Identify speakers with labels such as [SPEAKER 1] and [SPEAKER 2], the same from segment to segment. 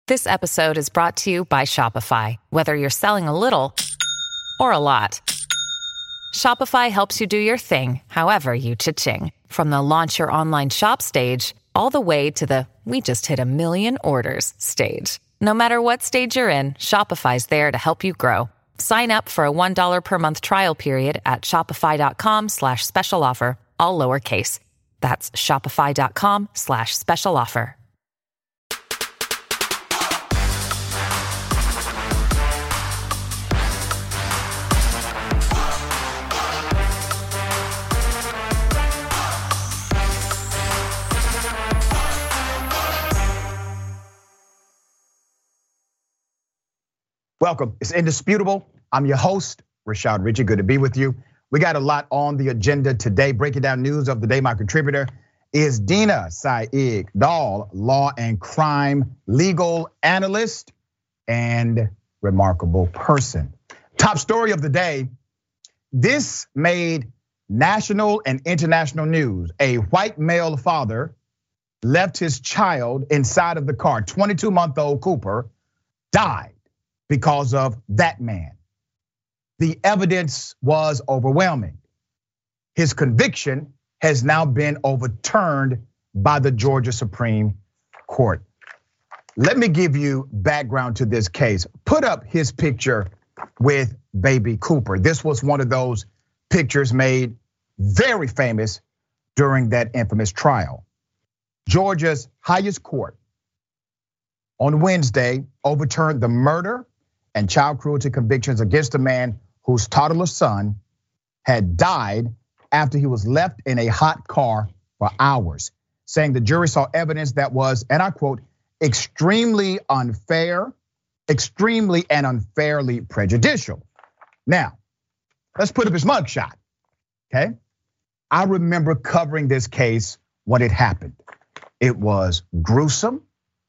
[SPEAKER 1] This episode is brought to you by Shopify. Whether you're selling a little or a lot, Shopify helps you do your thing, however you cha-ching. From the launch your online shop stage, all the way to the we just hit 1 million orders stage. No matter what stage you're in, Shopify's there to help you grow. Sign up for a $1 per month trial period at shopify.com/special offer, all lowercase. That's shopify.com/special offer.
[SPEAKER 2] Welcome. It's Indisputable. I'm your host, Rashad Richey. Good to be with you. We got a lot on the agenda today. Breaking down news of the day, my contributor is Dina Saeed Dahl, law and crime legal analyst and remarkable person. Top story of the day. This made national and international news. A white male father left his child inside of the car. 22-month-old Cooper died because of that man. The evidence was overwhelming. His conviction has now been overturned by the Georgia Supreme Court. Let me give you background to this case. Put up his picture with baby Cooper. This was one of those pictures made very famous during that infamous trial. Georgia's highest court on Wednesday overturned the murder and child cruelty convictions against a man whose toddler son had died after he was left in a hot car for hours, saying the jury saw evidence that was, and I quote, extremely and unfairly prejudicial. Now, let's put up his mugshot, okay? I remember covering this case when it happened. It was gruesome.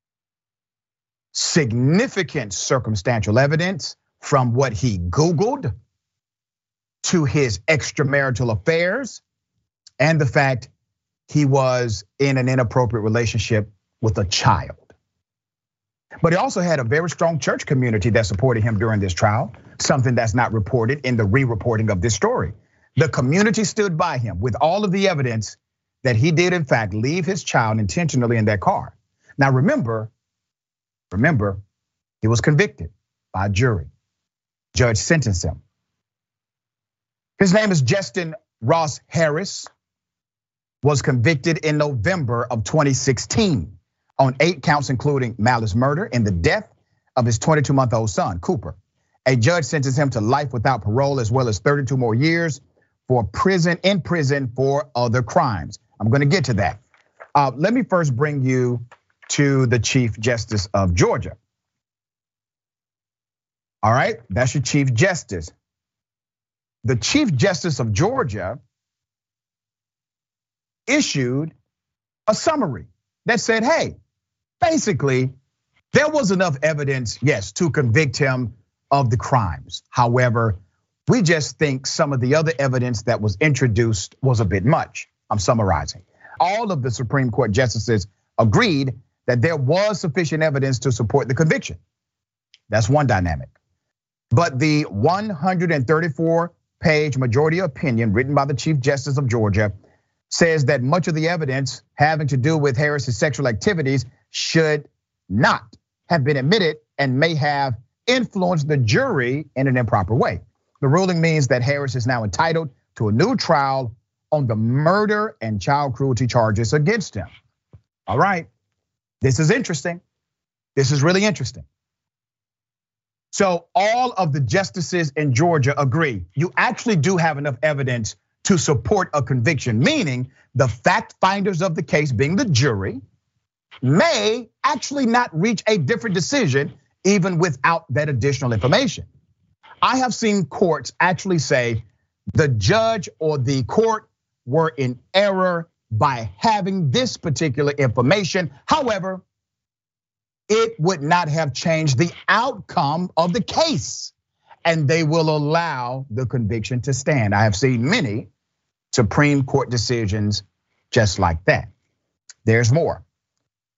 [SPEAKER 2] Significant circumstantial evidence from what he Googled to his extramarital affairs and the fact he was in an inappropriate relationship with a child. But he also had a very strong church community that supported him during this trial, something that's not reported in the re-reporting of this story. The community stood by him with all of the evidence that he did in fact leave his child intentionally in that car. Now remember, he was convicted by a jury. Judge sentenced him. His name is Justin Ross Harris, was convicted in November of 2016 on 8 counts, including malice murder and the death of his 22-month-old son, Cooper. A judge sentenced him to life without parole, as well as 32 more years in prison for other crimes. I'm gonna get to that. Let me first bring you to the Chief Justice of Georgia. All right, that's your Chief Justice. The Chief Justice of Georgia issued a summary that said, hey, basically, there was enough evidence, yes, to convict him of the crimes. However, we just think some of the other evidence that was introduced was a bit much. I'm summarizing. All of the Supreme Court justices agreed that there was sufficient evidence to support the conviction. That's one dynamic. But the 134-page majority opinion written by the Chief Justice of Georgia says that much of the evidence having to do with Harris's sexual activities should not have been admitted and may have influenced the jury in an improper way. The ruling means that Harris is now entitled to a new trial on the murder and child cruelty charges against him. All right. This is interesting. This is really interesting. So all of the justices in Georgia agree. You actually do have enough evidence to support a conviction, meaning the fact finders of the case, being the jury, may actually not reach a different decision even without that additional information. I have seen courts actually say the judge or the court were in error by having this particular information. However, it would not have changed the outcome of the case, and they will allow the conviction to stand. I have seen many Supreme Court decisions just like that. There's more.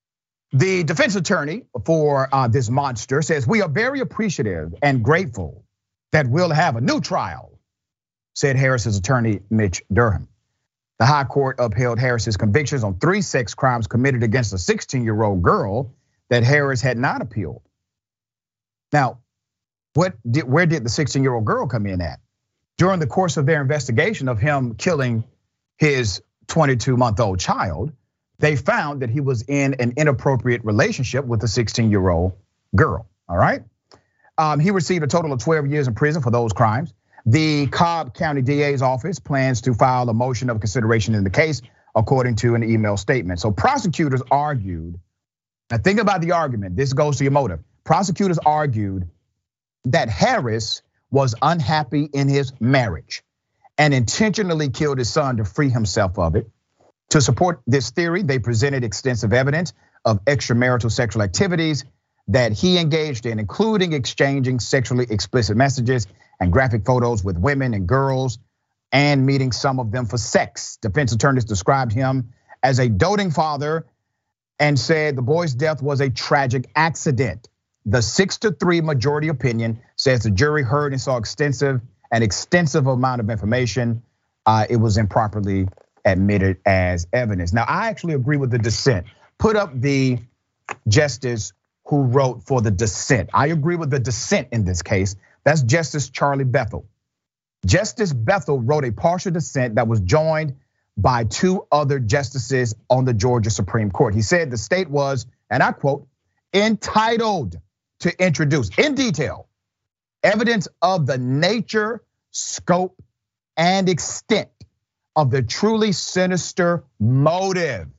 [SPEAKER 2] The defense attorney for this monster says, "We are very appreciative and grateful that we'll have a new trial," said Harris's attorney, Mitch Durham. The high court upheld Harris's convictions on 3 sex crimes committed against a 16-year-old girl that Harris had not appealed. Now, where did the 16-year-old girl come in at? During the course of their investigation of him killing his 22-month-old child, they found that he was in an inappropriate relationship with a 16-year-old girl, all right? He received a total of 12 years in prison for those crimes. The Cobb County DA's office plans to file a motion of consideration in the case, according to an email statement. So prosecutors argued, now think about the argument, this goes to your motive. Prosecutors argued that Harris was unhappy in his marriage and intentionally killed his son to free himself of it. To support this theory, they presented extensive evidence of extramarital sexual activities that he engaged in, including exchanging sexually explicit messages and graphic photos with women and girls, and meeting some of them for sex. Defense attorneys described him as a doting father and said the boy's death was a tragic accident. The 6-3 majority opinion says the jury heard and saw an extensive amount of information. It was improperly admitted as evidence. Now, I actually agree with the dissent. Put up the justice who wrote for the dissent. I agree with the dissent in this case. That's Justice Charlie Bethel. Justice Bethel wrote a partial dissent that was joined by 2 other justices on the Georgia Supreme Court. He said the state was, and I quote, entitled to introduce in detail evidence of the nature, scope, and extent of the truly sinister motive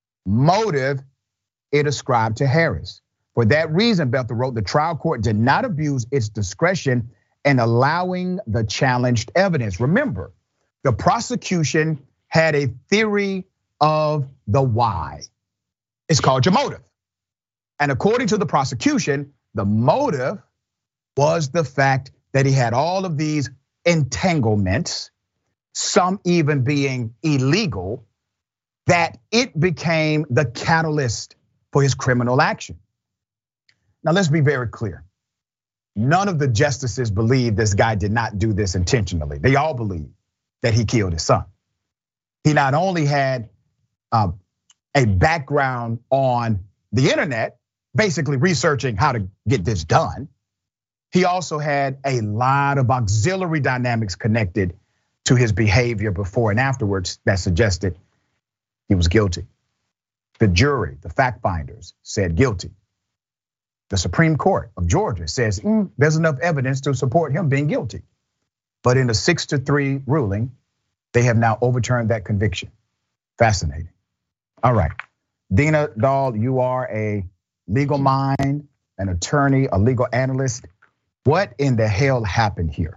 [SPEAKER 2] it ascribed to Harris. For that reason, Bethel wrote, the trial court did not abuse its discretion in allowing the challenged evidence. Remember, the prosecution had a theory of the why. It's called your motive. And according to the prosecution, the motive was the fact that he had all of these entanglements, some even being illegal, that it became the catalyst for his criminal action. Now, let's be very clear. None of the justices believe this guy did not do this intentionally. They all believe that he killed his son. He not only had a background on the internet, basically researching how to get this done, he also had a lot of auxiliary dynamics connected to his behavior before and afterwards that suggested he was guilty. The jury, the fact finders, said guilty. The Supreme Court of Georgia says there's enough evidence to support him being guilty. But in a 6-3 ruling, they have now overturned that conviction. Fascinating. All right, Dina Dahl, you are a legal mind, an attorney, a legal analyst. What in the hell happened here?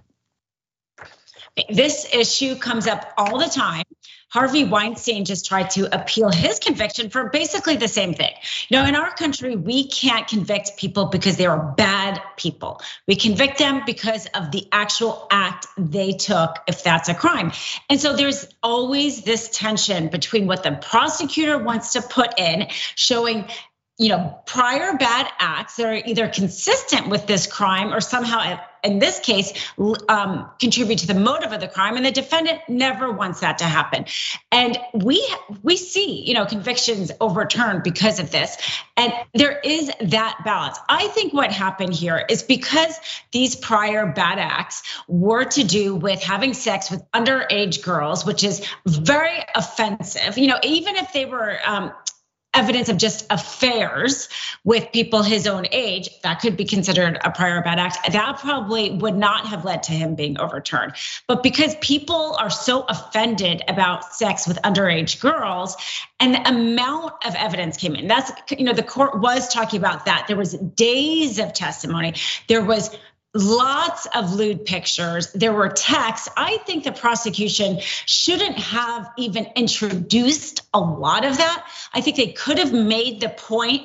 [SPEAKER 3] This issue comes up all the time. Harvey Weinstein just tried to appeal his conviction for basically the same thing. You know, in our country, we can't convict people because they are bad people. We convict them because of the actual act they took, if that's a crime. And so there's always this tension between what the prosecutor wants to put in, showing prior bad acts that are either consistent with this crime or somehow, in this case, contribute to the motive of the crime, and the defendant never wants that to happen. And we see, convictions overturned because of this, and there is that balance. I think what happened here is because these prior bad acts were to do with having sex with underage girls, which is very offensive. Even if they were evidence of just affairs with people his own age, that could be considered a prior bad act. That probably would not have led to him being overturned. But because people are so offended about sex with underage girls, and the amount of evidence came in, that's, the court was talking about that. There was days of testimony. There was lots of lewd pictures. There were texts. I think the prosecution shouldn't have even introduced a lot of that. I think they could have made the point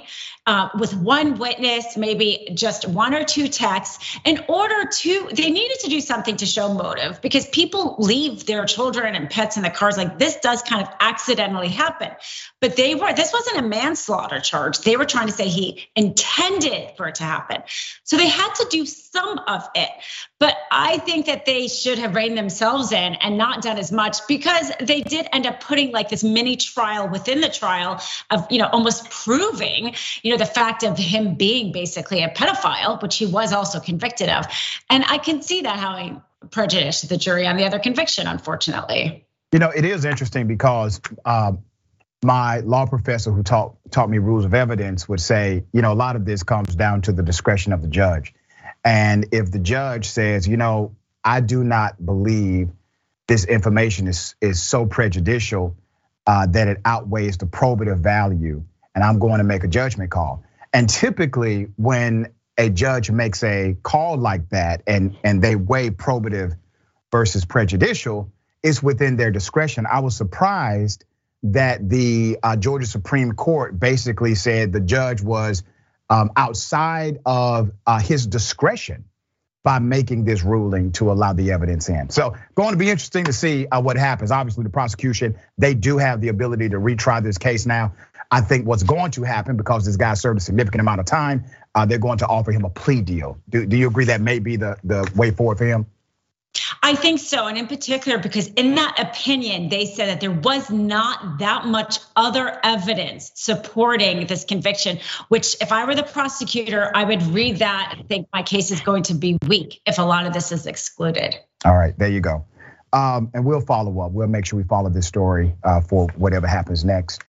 [SPEAKER 3] with one witness, maybe just one or two texts, they needed to do something to show motive, because people leave their children and pets in the cars. Like, this does kind of accidentally happen. But this wasn't a manslaughter charge. They were trying to say he intended for it to happen. So they had to do some of it. But I think that they should have reined themselves in and not done as much, because they did end up putting like this mini trial within the trial of, almost proving, the fact of him being basically a pedophile, which he was also convicted of. And I can see that having prejudiced the jury on the other conviction, unfortunately.
[SPEAKER 2] It is interesting because my law professor who taught me rules of evidence would say, a lot of this comes down to the discretion of the judge. And if the judge says, I do not believe this information is so prejudicial that it outweighs the probative value, and I'm going to make a judgment call. And typically when a judge makes a call like that and they weigh probative versus prejudicial, it's within their discretion. I was surprised that the Georgia Supreme Court basically said the judge was outside of his discretion by making this ruling to allow the evidence in. So going to be interesting to see what happens. Obviously the prosecution, they do have the ability to retry this case now. I think what's going to happen, because this guy served a significant amount of time, they're going to offer him a plea deal. Do you agree that may be the way forward for him?
[SPEAKER 3] I think so, and in particular, because in that opinion, they said that there was not that much other evidence supporting this conviction, which if I were the prosecutor, I would read that and think my case is going to be weak if a lot of this is excluded.
[SPEAKER 2] All right, there you go. And we'll follow up. We'll make sure we follow this story for whatever happens next.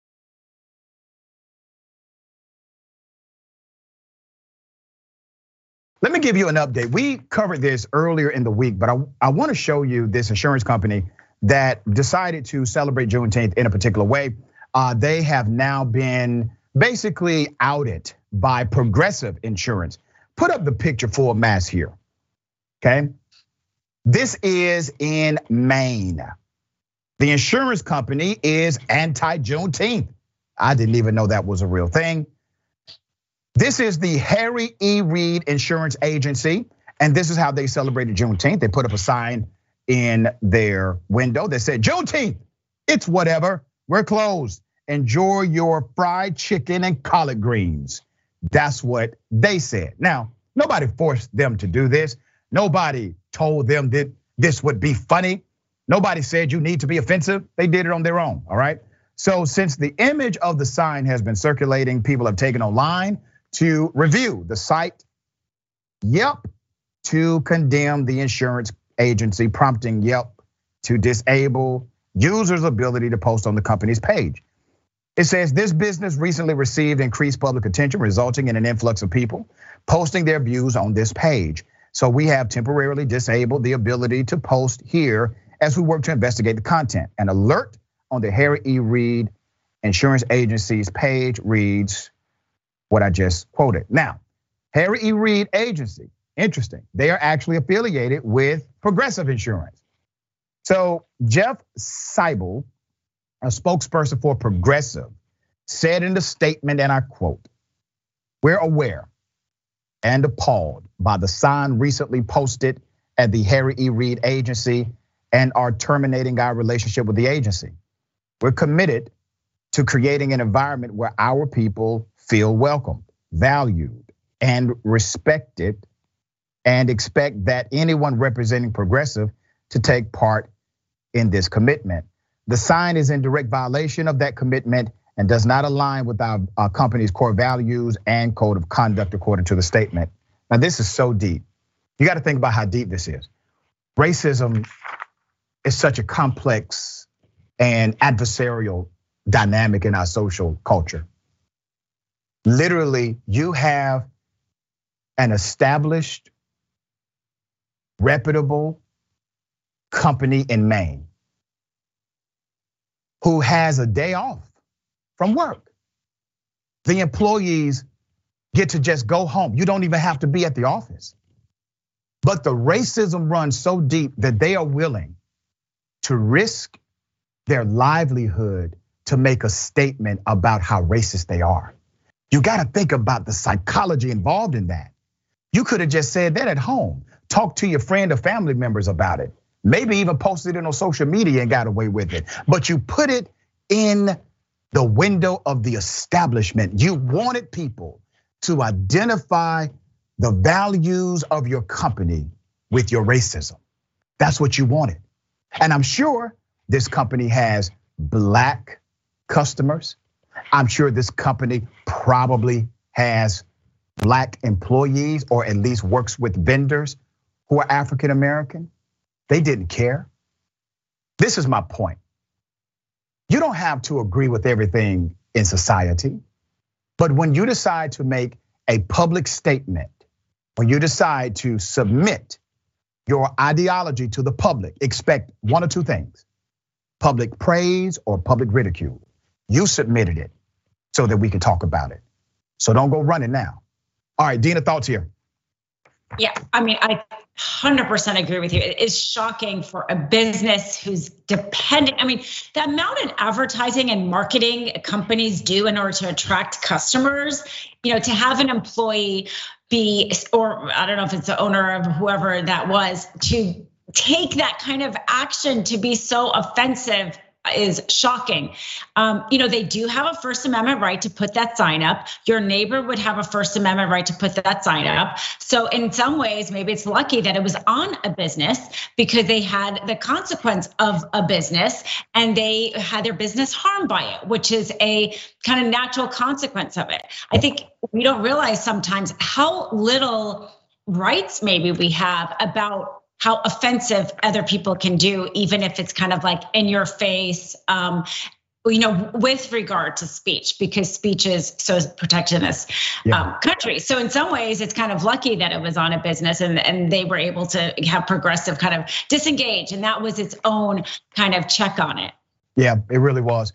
[SPEAKER 2] Let me give you an update. We covered this earlier in the week, but I want to show you this insurance company that decided to celebrate Juneteenth in a particular way. They have now been basically outed by Progressive Insurance. Put up the picture full mass here, okay? This is in Maine. The insurance company is anti-Juneteenth. I didn't even know that was a real thing. This is the Harry E. Reid Insurance Agency, and this is how they celebrated Juneteenth. They put up a sign in their window that said, Juneteenth, it's whatever, we're closed. Enjoy your fried chicken and collard greens. That's what they said. Now, nobody forced them to do this. Nobody told them that this would be funny. Nobody said you need to be offensive. They did it on their own, all right? So since the image of the sign has been circulating, people have taken online to review the site, Yelp, to condemn the insurance agency, prompting Yelp to disable users' ability to post on the company's page. It says this business recently received increased public attention, resulting in an influx of people posting their views on this page. So we have temporarily disabled the ability to post here as we work to investigate the content. An alert on the Harry E. Reid Insurance Agency's page reads what I just quoted. Now, Harry E. Reid Agency, interesting. They are actually affiliated with Progressive Insurance. So Jeff Seibel, a spokesperson for Progressive, said in the statement, and I quote, "We're aware and appalled by the sign recently posted at the Harry E. Reid Agency and are terminating our relationship with the agency. We're committed to creating an environment where our people feel welcomed, valued, and respected, and expect that anyone representing Progressive to take part in this commitment. The sign is in direct violation of that commitment and does not align with our company's core values and code of conduct, according to the statement." Now, this is so deep. You got to think about how deep this is. Racism is such a complex and adversarial dynamic in our social culture. Literally, you have an established, reputable company in Maine who has a day off from work. The employees get to just go home. You don't even have to be at the office. But the racism runs so deep that they are willing to risk their livelihood to make a statement about how racist they are. You got to think about the psychology involved in that. You could have just said that at home. Talk to your friend or family members about it. Maybe even posted it on social media and got away with it. But you put it in the window of the establishment. You wanted people to identify the values of your company with your racism. That's what you wanted. And I'm sure this company has Black customers. I'm sure this company probably has Black employees, or at least works with vendors who are African American. They didn't care. This is my point. You don't have to agree with everything in society, but when you decide to make a public statement, when you decide to submit your ideology to the public, expect one or two things: public praise or public ridicule. You submitted it so that we can talk about it. So don't go running now. All right, Dina, thoughts here.
[SPEAKER 3] Yeah, I mean, I 100% agree with you. It is shocking for a business who's dependent. I mean, the amount of advertising and marketing companies do in order to attract customers, to have an employee be, or I don't know if it's the owner of whoever that was, to take that kind of action to be so offensive is shocking. They do have a First Amendment right to put that sign up. Your neighbor would have a First Amendment right to put that sign up. So in some ways, maybe it's lucky that it was on a business because they had the consequence of a business and they had their business harmed by it, which is a kind of natural consequence of it. I think we don't realize sometimes how little rights maybe we have about how offensive other people can do, even if it's kind of like in your face, with regard to speech, because speech is so protected in this country. So in some ways, it's kind of lucky that it was on a business and they were able to have progressive kind of disengage, and that was its own kind of check on it.
[SPEAKER 2] Yeah, it really was.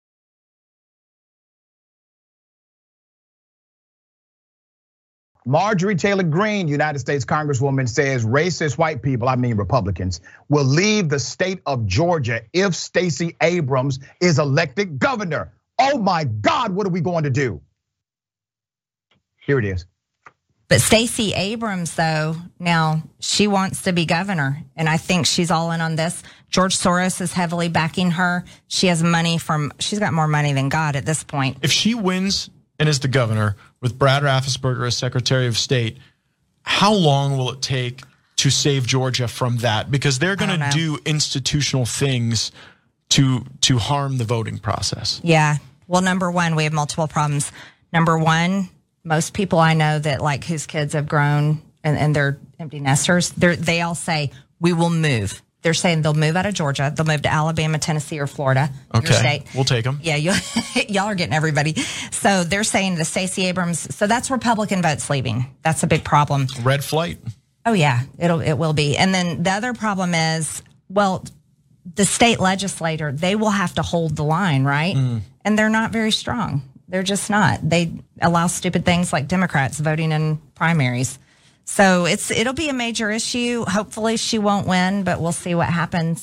[SPEAKER 2] Marjorie Taylor Greene, United States Congresswoman, says racist white people, I mean Republicans, will leave the state of Georgia if Stacey Abrams is elected governor. Oh my God, what are we going to do? Here it is.
[SPEAKER 4] But Stacey Abrams, though, now she wants to be governor, and I think she's all in on this. George Soros is heavily backing her. She has money she's got more money than God at this point.
[SPEAKER 5] If she wins and is the governor with Brad Raffensperger as Secretary of State, how long will it take to save Georgia from that? Because they're going to do institutional things to harm the voting process.
[SPEAKER 4] Yeah. Well, number one, we have multiple problems. Number one, most people I know that like whose kids have grown and they're empty nesters, they all say, we will move. They're saying they'll move out of Georgia. They'll move to Alabama, Tennessee, or Florida.
[SPEAKER 5] Okay,
[SPEAKER 4] your state.
[SPEAKER 5] We'll take them.
[SPEAKER 4] Yeah, y'all are getting everybody. So they're saying the Stacey Abrams. So that's Republican votes leaving. That's a big problem.
[SPEAKER 5] Red flight.
[SPEAKER 4] Oh yeah, it will be. And then the other problem is, well, the state legislator, they will have to hold the line, right? And they're not very strong. They're just not. They allow stupid things like Democrats voting in primaries. So it'll be a major issue. Hopefully she won't win, but we'll see what happens.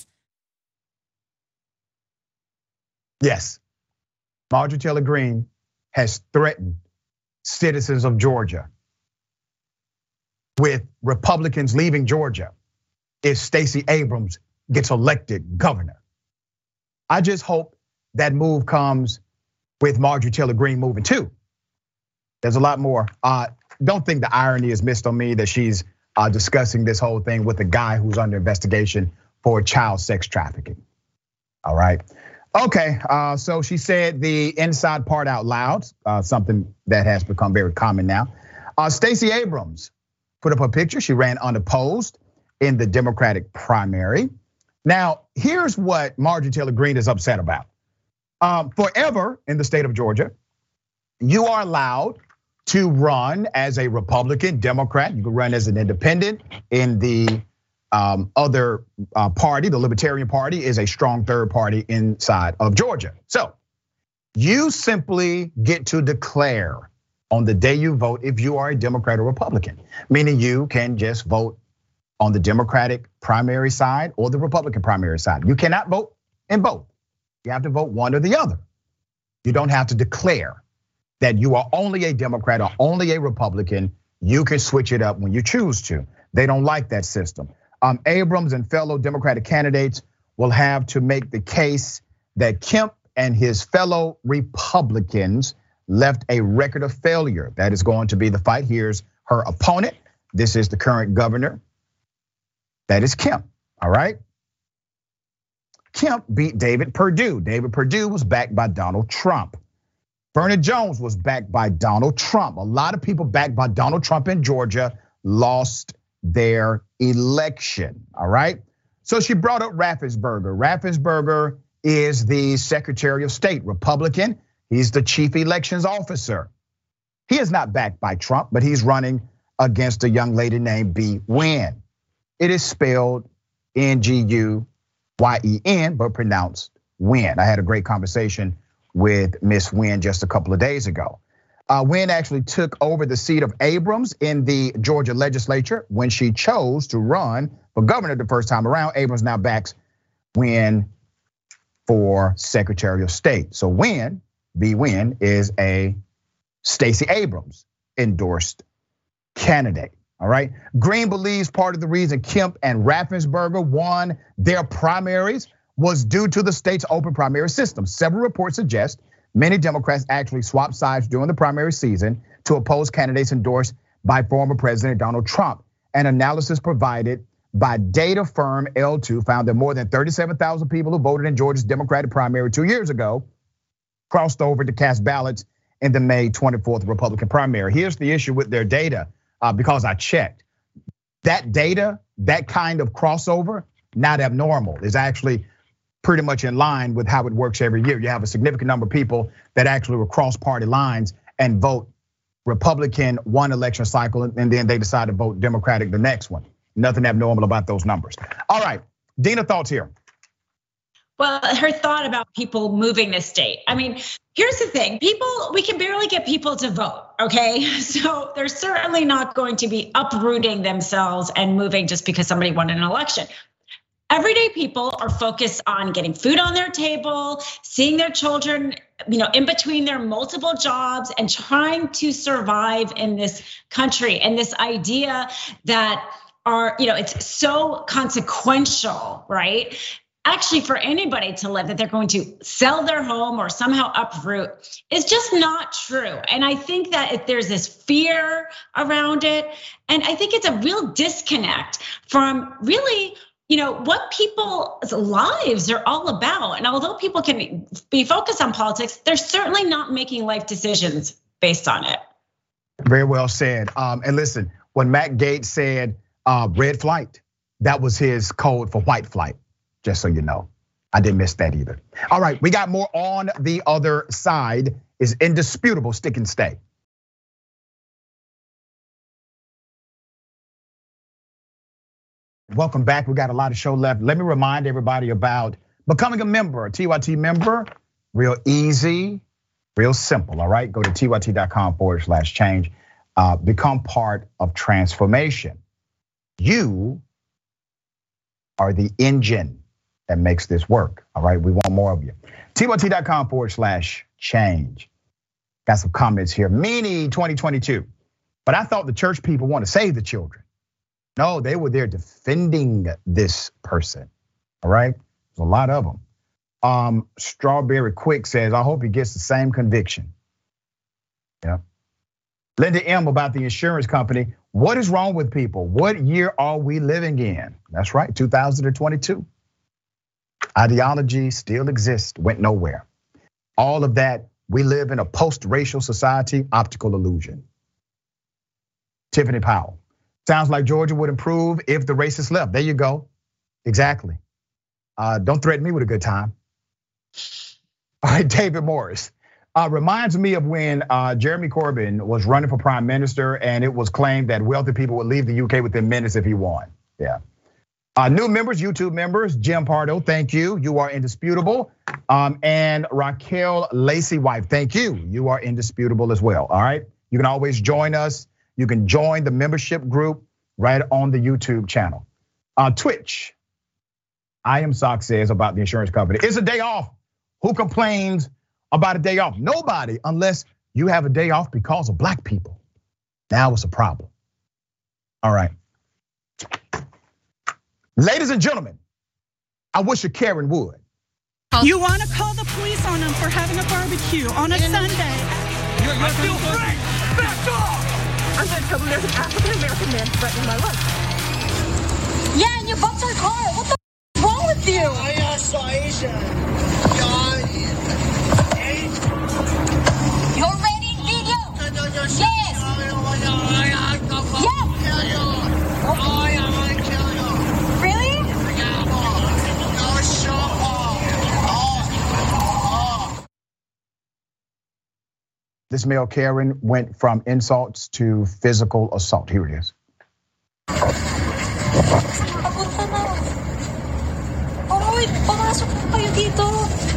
[SPEAKER 2] Yes, Marjorie Taylor Greene has threatened citizens of Georgia with Republicans leaving Georgia if Stacey Abrams gets elected governor. I just hope that move comes with Marjorie Taylor Greene moving too. There's a lot more. Don't think the irony is missed on me that she's discussing this whole thing with a guy who's under investigation for child sex trafficking. All right. Okay, so she said the inside part out loud, something that has become very common now. Stacey Abrams put up a picture. She ran unopposed in the Democratic primary. Now, here's what Marjorie Taylor Greene is upset about. Forever in the state of Georgia, you are allowed to run as a Republican, Democrat. You can run as an independent. In the other party, the Libertarian Party, is a strong third party inside of Georgia. So you simply get to declare on the day you vote if you are a Democrat or Republican, meaning you can just vote on the Democratic primary side or the Republican primary side. You cannot vote in both. You have to vote one or the other. You don't have to declare. that you are only a Democrat or only a Republican. You can switch it up when you choose to. They don't like that system. Abrams and fellow Democratic candidates will have to make the case that Kemp and his fellow Republicans left a record of failure. That is going to be the fight. Here's her opponent. This is the current governor. That is Kemp, all right? Kemp beat David Perdue. David Perdue was backed by Donald Trump. Bernard Jones was backed by Donald Trump. A lot of people backed by Donald Trump in Georgia lost their election, all right? So she brought up Raffensperger. Raffensperger is the Secretary of State, Republican. He's the chief elections officer. He is not backed by Trump, but he's running against a young lady named Bee Nguyen. It is spelled Nguyen, but pronounced Nguyen. I had a great conversation with Miss Nguyen just a couple of days ago. Nguyen actually took over the seat of Abrams in the Georgia legislature when she chose to run for governor the first time around. Abrams now backs Nguyen for Secretary of State. So Nguyen, Bee Nguyen, is a Stacey Abrams endorsed candidate. All right. Green believes part of the reason Kemp and Raffensperger won their primaries was due to the state's open primary system. Several reports suggest many Democrats actually swapped sides during the primary season to oppose candidates endorsed by former President Donald Trump. An analysis provided by data firm L2 found that more than 37,000 people who voted in Georgia's Democratic primary 2 years ago crossed over to cast ballots in the May 24th Republican primary. Here's the issue with their data, because I checked. That data, that kind of crossover, not abnormal. Is actually pretty much in line with how it works every year. You have a significant number of people that actually will cross party lines and vote Republican one election cycle, and then they decide to vote Democratic the next one. Nothing abnormal about those numbers. All right, Dina, thoughts here.
[SPEAKER 3] Well, her thought about people moving the state. I mean, here's the thing, we can barely get people to vote, okay? So they're certainly not going to be uprooting themselves and moving just because somebody won an election. Everyday people are focused on getting food on their table, seeing their children, in between their multiple jobs and trying to survive in this country. And this idea that it's so consequential, right? Actually, for anybody to live, that they're going to sell their home or somehow uproot is just not true. And I think that if there's this fear around it, and I think it's a real disconnect from really, what people's lives are all about. And although people can be focused on politics, they're certainly not making life decisions based on it.
[SPEAKER 2] Very well said. And listen, when Matt Gaetz said red flight, that was his code for white flight. Just so you know, I didn't miss that either. All right, we got more on the other side. Is indisputable, stick and stay. Welcome back. We got a lot of show left. Let me remind everybody about becoming a member, a TYT member. Real easy, real simple. All right, go to tyt.com/change. Become part of transformation. You are the engine that makes this work. All right, we want more of you. tyt.com/change. Got some comments here. Meanie 2022. But I thought the church people want to save the children. No, they were there defending this person. All right, there's a lot of them. Strawberry Quick says, I hope he gets the same conviction. Yeah. Linda M about the insurance company. What is wrong with people? What year are we living in? That's right, 2022. Ideology still exists, went nowhere. All of that, we live in a post-racial society, optical illusion. Tiffany Powell, sounds like Georgia would improve if the racists left. There you go, exactly. Don't threaten me with a good time. All right, David Morris. Reminds me of when Jeremy Corbyn was running for prime minister and it was claimed that wealthy people would leave the UK within minutes if he won. Yeah. New members, YouTube members, Jim Pardo, thank you. You are indisputable. And Raquel Lacey Wife, thank you. You are indisputable as well, all right? You can always join us. You can join the membership group right on the YouTube channel. Twitch, I Am Sock says about the insurance company, it's a day off. Who complains about a day off? Nobody, unless you have a day off because of black people. Now it's a problem. All right. Ladies and gentlemen, I wish a Karen would.
[SPEAKER 6] You want to call the police on them for having a barbecue on a Sunday.
[SPEAKER 7] I feel free. Back off.
[SPEAKER 8] I'm going to tell them there's an African-American man threatening my life.
[SPEAKER 9] Yeah, and you bumped our car. What the f is wrong with you? You're ready, video? Yes. Yes. Really?
[SPEAKER 2] This male Karen went from insults to physical assault. Here it is.
[SPEAKER 9] Pumasok kayo dito.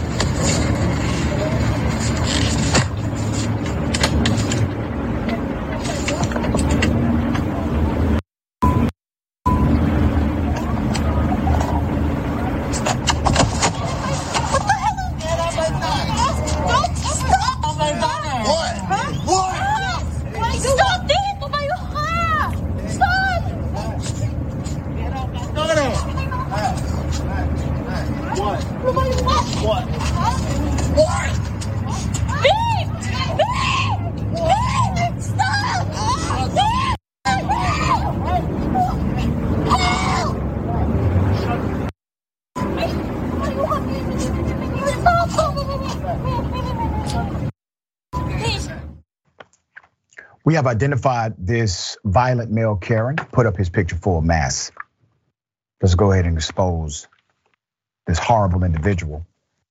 [SPEAKER 2] We have identified this violent male Karen, put up his picture for a mask. Let's go ahead and expose this horrible individual.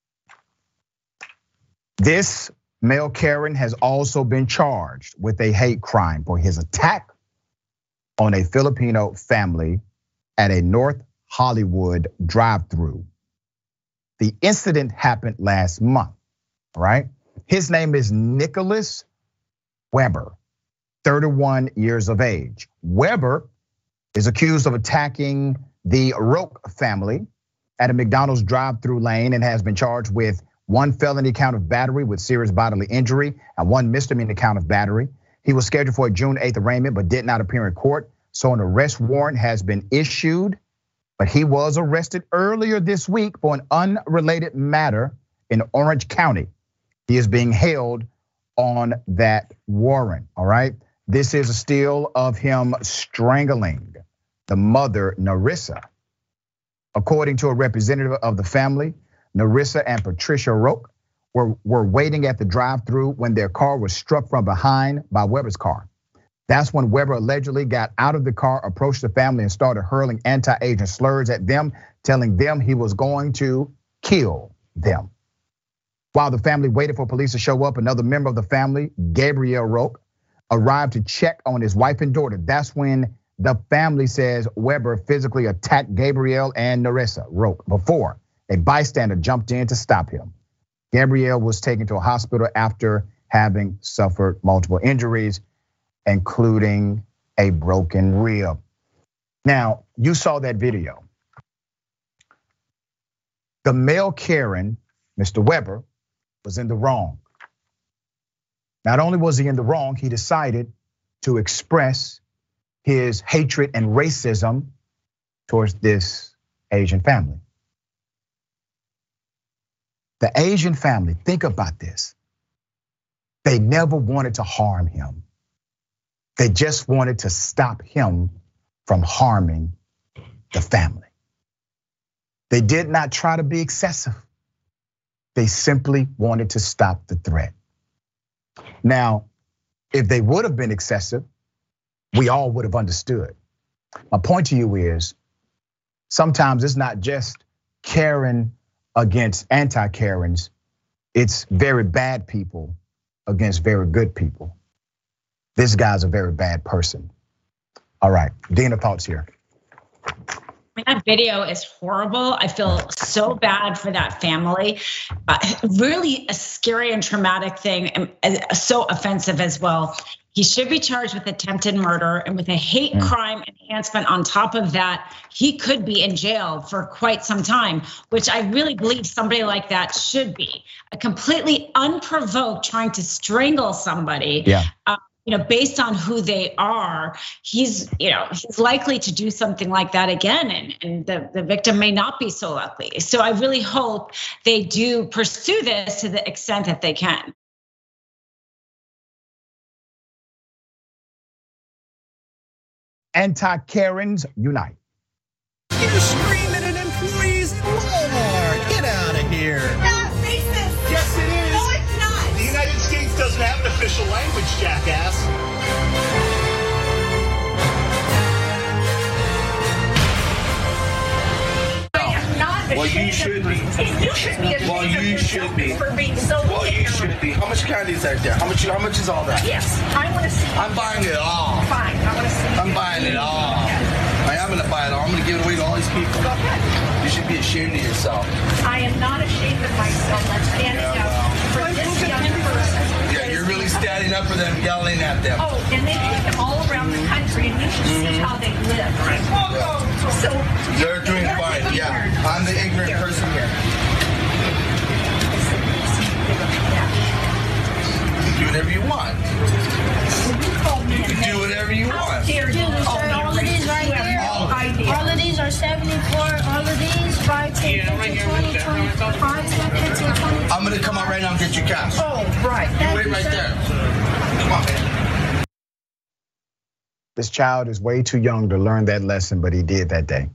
[SPEAKER 2] This male Karen has also been charged with a hate crime for his attack on a Filipino family at a North Hollywood drive-through. The incident happened last month, right? His name is Nicholas Weber, 31 years of age. Weber is accused of attacking the Roque family at a McDonald's drive-through lane and has been charged with 1 felony count of battery with serious bodily injury and 1 misdemeanor count of battery. He was scheduled for a June 8th arraignment but did not appear in court, so an arrest warrant has been issued. But he was arrested earlier this week for an unrelated matter in Orange County. He is being held on that warrant, all right? This is a still of him strangling the mother, Narissa. According to a representative of the family, Narissa and Patricia Roque were waiting at the drive-through when their car was struck from behind by Weber's car. That's when Weber allegedly got out of the car, approached the family, and started hurling anti-Asian slurs at them, telling them he was going to kill them. While the family waited for police to show up, another member of the family, Gabriel Roque, arrived to check on his wife and daughter. That's when the family says Weber physically attacked Gabriel and Narissa Roque before a bystander jumped in to stop him. Gabriel was taken to a hospital after having suffered multiple injuries, including a broken rib. Now, you saw that video. The male Karen, Mr. Weber, was in the wrong. Not only was he in the wrong, he decided to express his hatred and racism towards this Asian family. The Asian family, think about this. They never wanted to harm him. They just wanted to stop him from harming the family. They did not try to be excessive. They simply wanted to stop the threat. Now, if they would have been excessive, we all would have understood. My point to you is, sometimes it's not just Karen against anti-Karens, it's very bad people against very good people. This guy's a very bad person. All right, Dina, thoughts here.
[SPEAKER 3] That video is horrible. I feel so bad for that family. Really a scary and traumatic thing, and so offensive as well. He should be charged with attempted murder, and with a hate crime enhancement on top of that, he could be in jail for quite some time, which I really believe somebody like that should be. A completely unprovoked trying to strangle somebody. Based on who they are, he's likely to do something like that again, and the victim may not be so lucky. So I really hope they do pursue this to the extent that they can.
[SPEAKER 2] Anti-Karens unite.
[SPEAKER 7] You're screaming at employees at Walmart. Get out of here.
[SPEAKER 9] Not racist.
[SPEAKER 7] Yes, it is.
[SPEAKER 9] No, it's not.
[SPEAKER 10] The United States doesn't have an official language, jackass.
[SPEAKER 9] Well, you should be. You should be.
[SPEAKER 10] Well, you should be.
[SPEAKER 9] For being so
[SPEAKER 10] Well, you should be. How much candy is that there? How much is all that?
[SPEAKER 9] Yes, I want to see.
[SPEAKER 10] I'm buying it all.
[SPEAKER 9] Fine, I want to see.
[SPEAKER 10] I'm buying it all. I am going to buy it all. I'm going to give it away to all these people.
[SPEAKER 9] Go ahead.
[SPEAKER 10] You should be ashamed of yourself.
[SPEAKER 9] I am not ashamed of myself. I'm standing up for this young person.
[SPEAKER 10] Yeah, you're really standing up for them, yelling at them.
[SPEAKER 9] Oh, and they take them all around the country, and you should see how they live. So
[SPEAKER 10] They're doing fine. Yeah, I'm the ignorant person here. Do whatever you want. You can do whatever you want.
[SPEAKER 9] Dude,
[SPEAKER 11] all of these right here. All of these are 74. All of these 5, 10, 15, 20, 25, 10, 15, 20.
[SPEAKER 10] I'm gonna come out right now and get your cash.
[SPEAKER 9] Oh, right.
[SPEAKER 10] You wait right there. Come on, man.
[SPEAKER 2] This child is way too young to learn that lesson, but he did that day.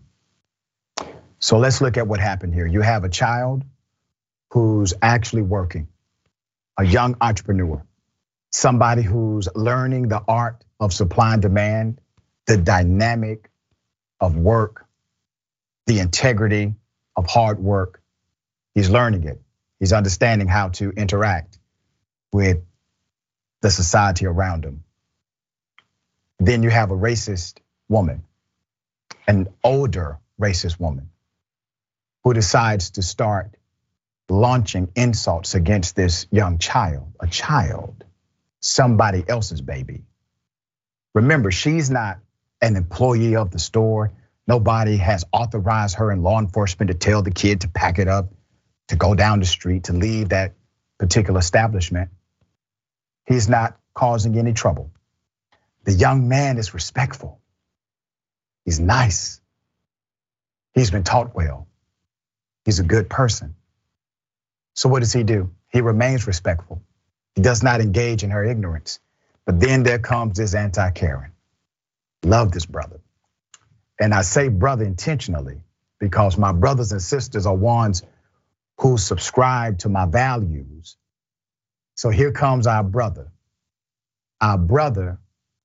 [SPEAKER 2] So let's look at what happened here. You have a child who's actually working, a young entrepreneur, somebody who's learning the art of supply and demand, the dynamic of work, the integrity of hard work. He's learning it. He's understanding how to interact with the society around him. Then you have a racist woman, an older racist woman, who decides to start launching insults against this young child, a child, somebody else's baby. Remember, she's not an employee of the store. Nobody has authorized her in law enforcement to tell the kid to pack it up, to go down the street, to leave that particular establishment. He's not causing any trouble. The young man is respectful. He's nice. He's been taught well. He's a good person. So what does he do? He remains respectful. He does not engage in her ignorance. But then there comes this anti-Karen. Love this brother. And I say brother intentionally because my brothers and sisters are ones who subscribe to my values. So here comes our brother. Our brother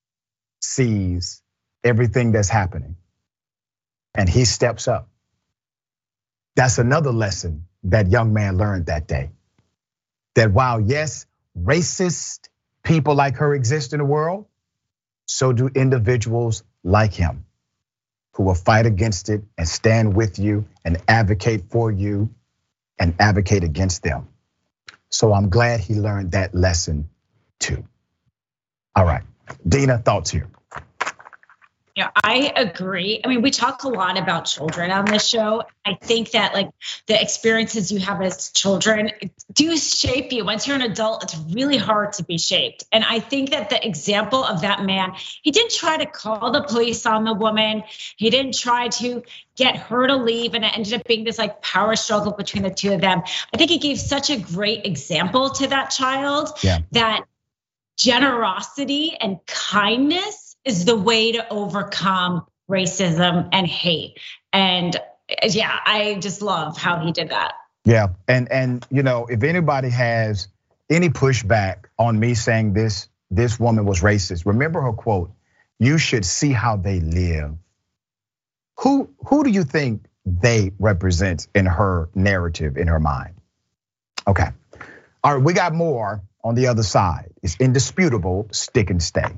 [SPEAKER 2] sees everything that's happening and he steps up. That's another lesson that young man learned that day. That while yes, racist people like her exist in the world, so do individuals like him who will fight against it and stand with you and advocate for you and advocate against them. So I'm glad he learned that lesson too. All right, Dina, thoughts here.
[SPEAKER 3] Yeah, I agree. I mean, we talk a lot about children on this show. I think that like the experiences you have as children do shape you. Once you're an adult, it's really hard to be shaped. And I think that the example of that man, he didn't try to call the police on the woman. He didn't try to get her to leave, and it ended up being this like power struggle between the two of them. I think he gave such a great example to that child that generosity and kindness is the way to overcome racism and hate. And yeah, I just love how he did that.
[SPEAKER 2] Yeah, and you know, if anybody has any pushback on me saying this woman was racist, remember her quote, "You should see how they live." Who do you think they represent in her narrative, in her mind? Okay, all right, we got more on the other side. It's indisputable, stick and stay.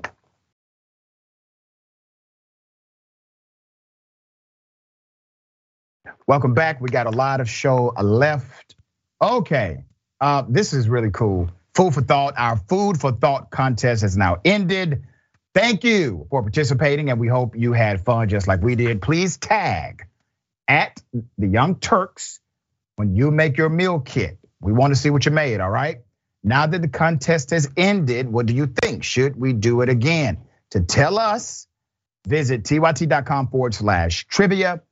[SPEAKER 2] Welcome back. We got a lot of show left. Okay, this is really cool. Food for thought. Our Food for Thought contest has now ended. Thank you for participating, and we hope you had fun just like we did. Please tag at the Young Turks when you make your meal kit. We want to see what you made, all right? Now that the contest has ended, what do you think? Should we do it again? To tell us, visit tyt.com/trivia,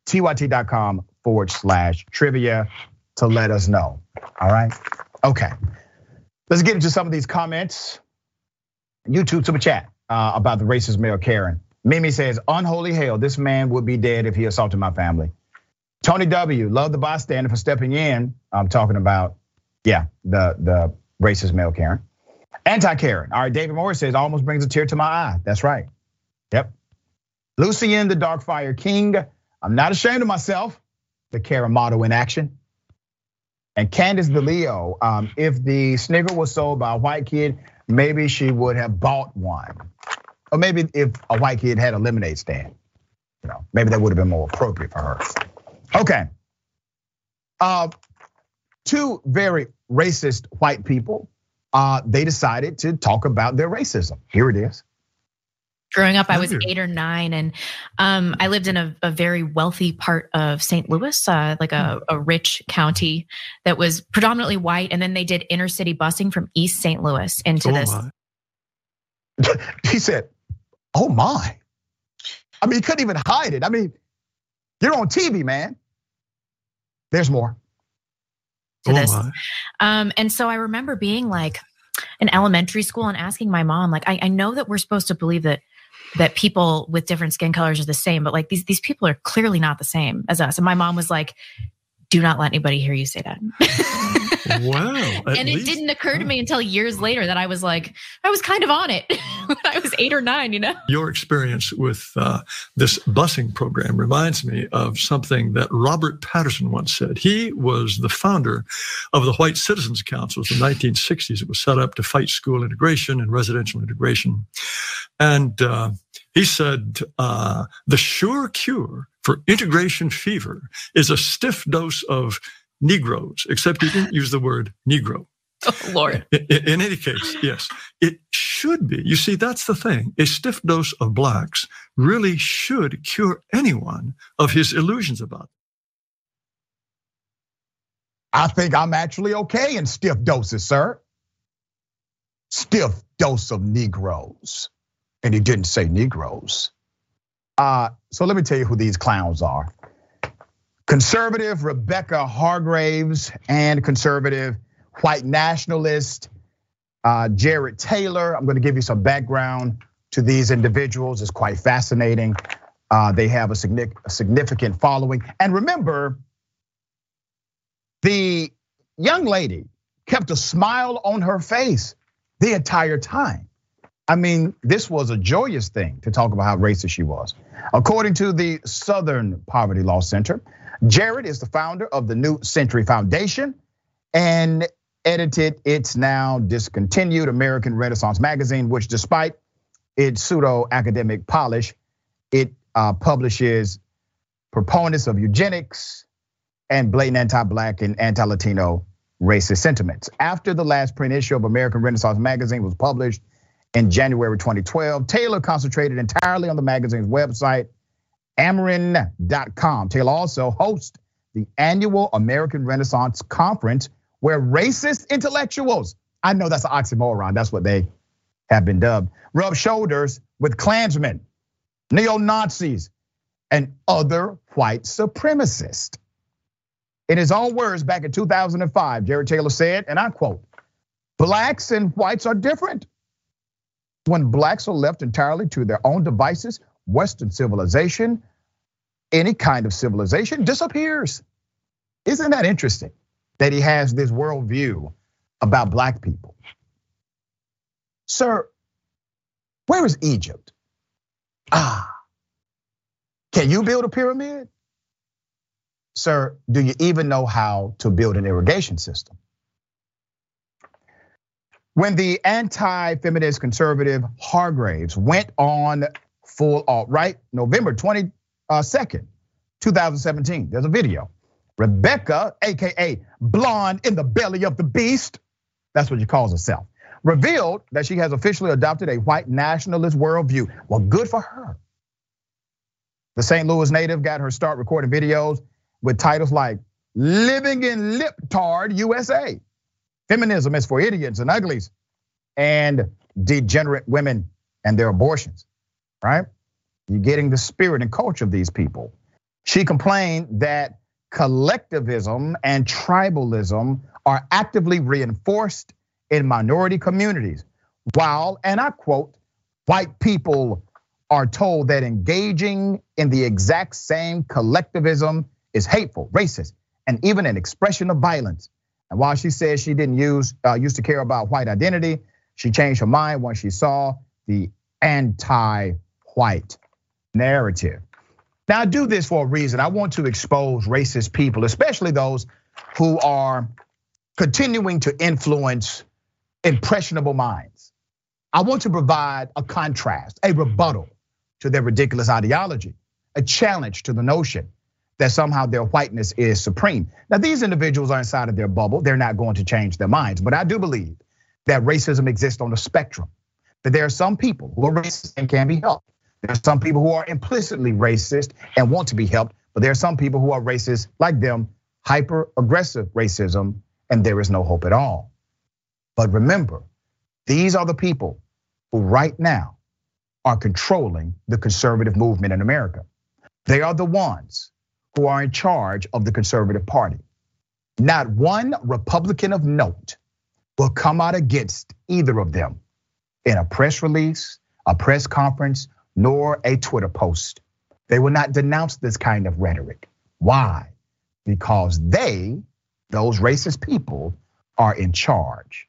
[SPEAKER 2] tyt.com/trivia to let us know, all right? Okay, let's get into some of these comments. YouTube super chat about the racist male Karen. Mimi says, unholy hell, this man would be dead if he assaulted my family. Tony W, love the bystander for stepping in. I'm talking about, the racist male Karen. Anti-Karen. All right, David Morris says, almost brings a tear to my eye. That's right. Yep. Lucien, the Darkfire King. I'm not ashamed of myself. The Karen motto in action. And Candace the Leo, if the Snigger was sold by a white kid, maybe she would have bought one. Or maybe if a white kid had a lemonade stand, maybe that would have been more appropriate for her. Okay. Two very racist white people, they decided to talk about their racism. Here it is.
[SPEAKER 12] Growing up, I was 8 or 9, and I lived in a very wealthy part of St. Louis, like a rich county that was predominantly white. And then they did inner city busing from East St. Louis into this.
[SPEAKER 2] He said, oh my. I mean, he couldn't even hide it. I mean, you're on TV, man. There's more.
[SPEAKER 12] To this. And so I remember being like in elementary school and asking my mom, like, I know that we're supposed to believe that people with different skin colors are the same, but like these people are clearly not the same as us. And my mom was like, do not let anybody hear you say that.
[SPEAKER 13] Wow.
[SPEAKER 12] And it didn't occur to me until years later that I was kind of on it when I was 8 or 9,
[SPEAKER 13] Your experience with this busing program reminds me of something that Robert Patterson once said. He was the founder of the White Citizens Council in the 1960s. It was set up to fight school integration and residential integration. And he said, the sure cure for integration fever is a stiff dose of Negroes, except he didn't use the word Negro.
[SPEAKER 12] Oh, Lord.
[SPEAKER 13] In any case, yes, it should be. You see, that's the thing. A stiff dose of blacks really should cure anyone of his illusions about it.
[SPEAKER 2] I think I'm actually okay in stiff doses, sir. Stiff dose of Negroes. And he didn't say Negroes. So let me tell you who these clowns are. Conservative Rebecca Hargraves and conservative white nationalist Jared Taylor. I'm going to give you some background to these individuals. It's quite fascinating. They have a significant following. And remember, the young lady kept a smile on her face the entire time. I mean, this was a joyous thing to talk about how racist she was. According to the Southern Poverty Law Center, Jared is the founder of the New Century Foundation and edited its now discontinued American Renaissance magazine, which despite its pseudo-academic polish, it publishes proponents of eugenics and blatant anti-black and anti-Latino racist sentiments. After the last print issue of American Renaissance magazine was published in January 2012, Taylor concentrated entirely on the magazine's website, Amarin.com. Taylor also hosts the annual American Renaissance Conference where racist intellectuals, I know that's an oxymoron, that's what they have been dubbed, rub shoulders with Klansmen, neo-Nazis, and other white supremacists. In his own words, back in 2005, Jared Taylor said, and I quote, blacks and whites are different. When blacks are left entirely to their own devices, Western civilization, any kind of civilization disappears. Isn't that interesting that he has this worldview about black people? Sir, where is Egypt? Can you build a pyramid? Sir, do you even know how to build an irrigation system? When the anti-feminist conservative Hargraves went on full alt-right, November 22nd, 2017, there's a video. Rebecca, AKA blonde in the belly of the beast, That's what she calls herself. Revealed that she has officially adopted a white nationalist worldview. Well, good for her. The St. Louis native got her start recording videos with titles like Living in Liptard USA. Feminism is for idiots and uglies and degenerate women and their abortions, right? You're getting the spirit and culture of these people. She complained that collectivism and tribalism are actively reinforced in minority communities, while, and I quote, white people are told that engaging in the exact same collectivism is hateful, racist, and even an expression of violence. And while she says she didn't used to care about white identity, she changed her mind when she saw the anti-white narrative. Now, I do this for a reason. I want to expose racist people, especially those who are continuing to influence impressionable minds. I want to provide a contrast, a rebuttal to their ridiculous ideology, a challenge to the notion that somehow their whiteness is supreme. Now, these individuals are inside of their bubble. They're not going to change their minds, but I do believe that racism exists on the spectrum, that there are some people who are racist and can be helped. There are some people who are implicitly racist and want to be helped, but there are some people who are racist like them, hyper-aggressive racism, and there is no hope at all. But remember, these are the people who right now are controlling the conservative movement in America. They are the ones who are in charge of the conservative party. Not one Republican of note will come out against either of them in a press release, a press conference, nor a Twitter post. They will not denounce this kind of rhetoric. Why? Because they, those racist people, are in charge.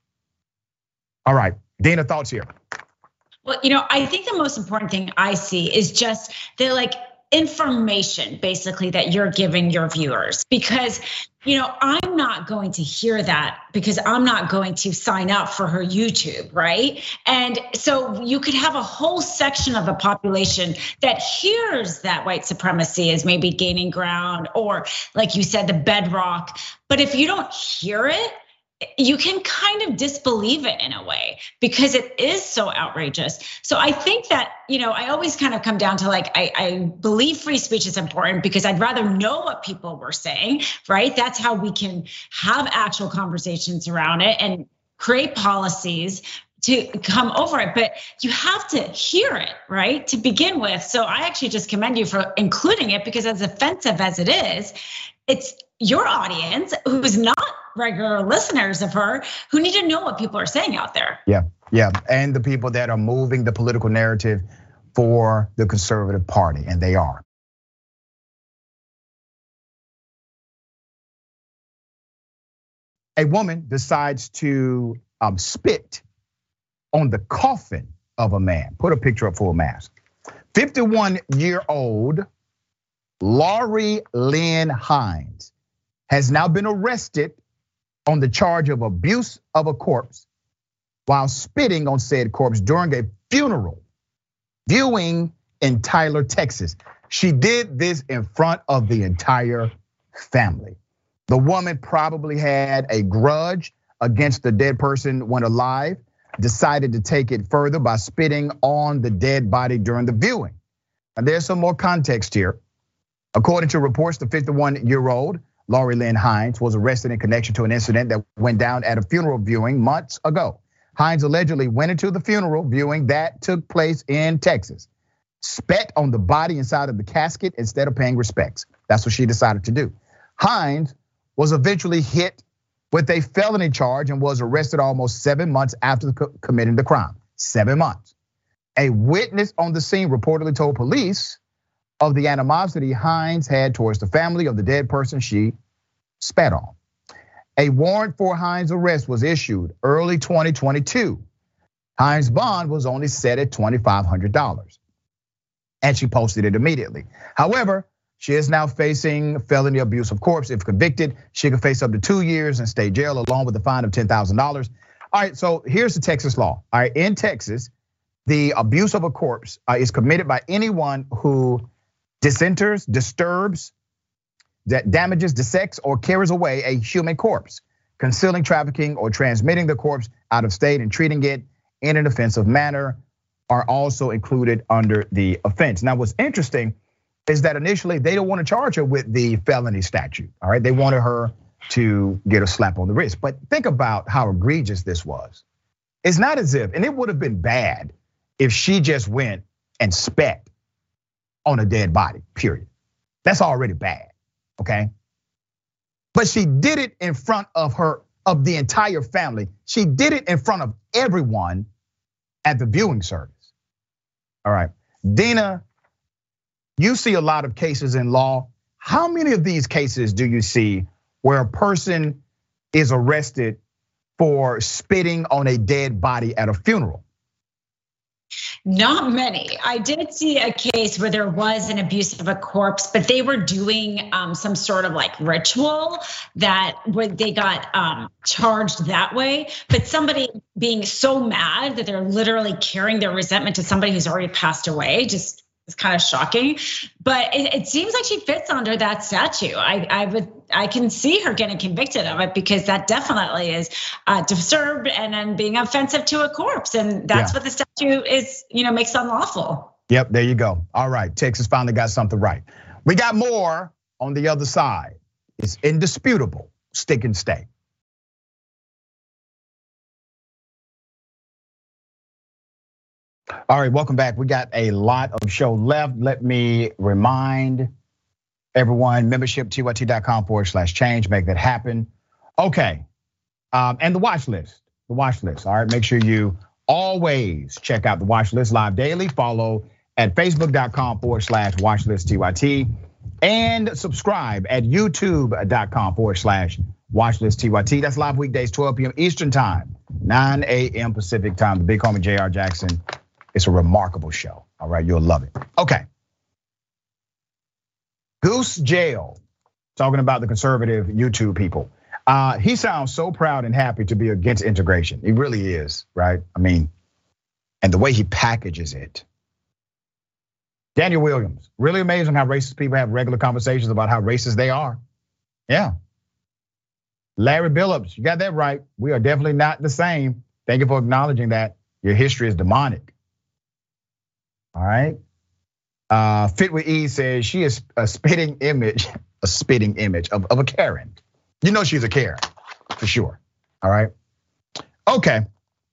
[SPEAKER 2] All right, Dina, thoughts here?
[SPEAKER 3] Well, I think the most important thing I see is just the information basically that you're giving your viewers, because I'm not going to hear that because I'm not going to sign up for her YouTube, right? And so you could have a whole section of the population that hears that white supremacy is maybe gaining ground, or like you said, the bedrock. But if you don't hear it, you can kind of disbelieve it in a way because it is so outrageous. So I think that, I always kind of come down to I believe free speech is important because I'd rather know what people were saying, right? That's how we can have actual conversations around it and create policies to come over it. But you have to hear it, right, to begin with. So I actually just commend you for including it, because as offensive as it is, it's your audience who's not regular listeners of her who need to know what people are saying out there.
[SPEAKER 2] Yeah, and the people that are moving the political narrative for the conservative party, and they are. A woman decides to spit on the coffin of a man. Put a picture up for a mask. 51-year-old Laurie Lynn Hines has now been arrested on the charge of abuse of a corpse while spitting on said corpse during a funeral viewing in Tyler, Texas. She did this in front of the entire family. The woman probably had a grudge against the dead person when alive, decided to take it further by spitting on the dead body during the viewing. And there's some more context here. According to reports, the 51-year-old Laurie Lynn Hines was arrested in connection to an incident that went down at a funeral viewing months ago. Hines allegedly went into the funeral viewing that took place in Texas, spat on the body inside of the casket instead of paying respects. That's what she decided to do. Hines was eventually hit with a felony charge and was arrested almost 7 months after committing the crime. 7 months. A witness on the scene reportedly told police of the animosity Hines had towards the family of the dead person she spat on. A warrant for Hines' arrest was issued early 2022. Hines' bond was only set at $2,500, and she posted it immediately. However, she is now facing felony abuse of corpse. If convicted, she could face up to 2 years in state jail along with a fine of $10,000. All right, so here's the Texas law. All right, in Texas, the abuse of a corpse is committed by anyone who disenters, disturbs, that damages, dissects, or carries away a human corpse, concealing, trafficking, or transmitting the corpse out of state and treating it in an offensive manner are also included under the offense. Now, what's interesting is that initially they don't want to charge her with the felony statute, all right? They wanted her to get a slap on the wrist. But think about how egregious this was. It's not as if, and it would have been bad if she just went and spat on a dead body, period. That's already bad, okay? But she did it in front of the entire family. She did it in front of everyone at the viewing service. All right, Dina, you see a lot of cases in law. How many of these cases do you see where a person is arrested for spitting on a dead body at a funeral?
[SPEAKER 3] Not many. I did see a case where there was an abuse of a corpse, but they were doing some sort of like ritual that where they got charged that way. But somebody being so mad that they're literally carrying their resentment to somebody who's already passed away just is kind of shocking. But it seems like she fits under that statute. I can see her getting convicted of it because that definitely is disturbed and then being offensive to a corpse, and that's what the statute is, makes unlawful.
[SPEAKER 2] Yep, there you go. All right, Texas finally got something right. We got more on the other side. It's indisputable. Stick and stay. All right, welcome back. We got a lot of show left. Let me remind everyone, membership, tyt.com/change, make that happen. Okay, and the watch list, all right, make sure you always check out the watch list live daily. Follow at facebook.com/watchlisttyt and subscribe at youtube.com/watchlisttyt. That's live weekdays, 12 p.m. Eastern time, 9 a.m. Pacific time. The big homie J.R. Jackson. It's a remarkable show, all right? You'll love it. Okay. Goose Jail, talking about the conservative YouTube people. He sounds so proud and happy to be against integration. He really is, right? I mean, and the way he packages it. Daniel Williams, really amazing how racist people have regular conversations about how racist they are. Yeah. Larry Billups, you got that right. We are definitely not the same. Thank you for acknowledging that. Your history is demonic. All right. Fit with E says she is a spitting image of a Karen. You know she's a Karen for sure. All right. Okay.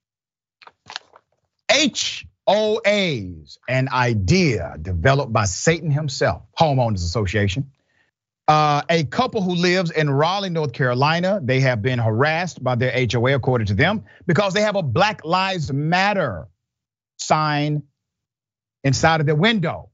[SPEAKER 2] HOAs, an idea developed by Satan himself, Homeowners Association. A couple who lives in Raleigh, North Carolina, they have been harassed by their HOA, according to them, because they have a Black Lives Matter sign inside of their window.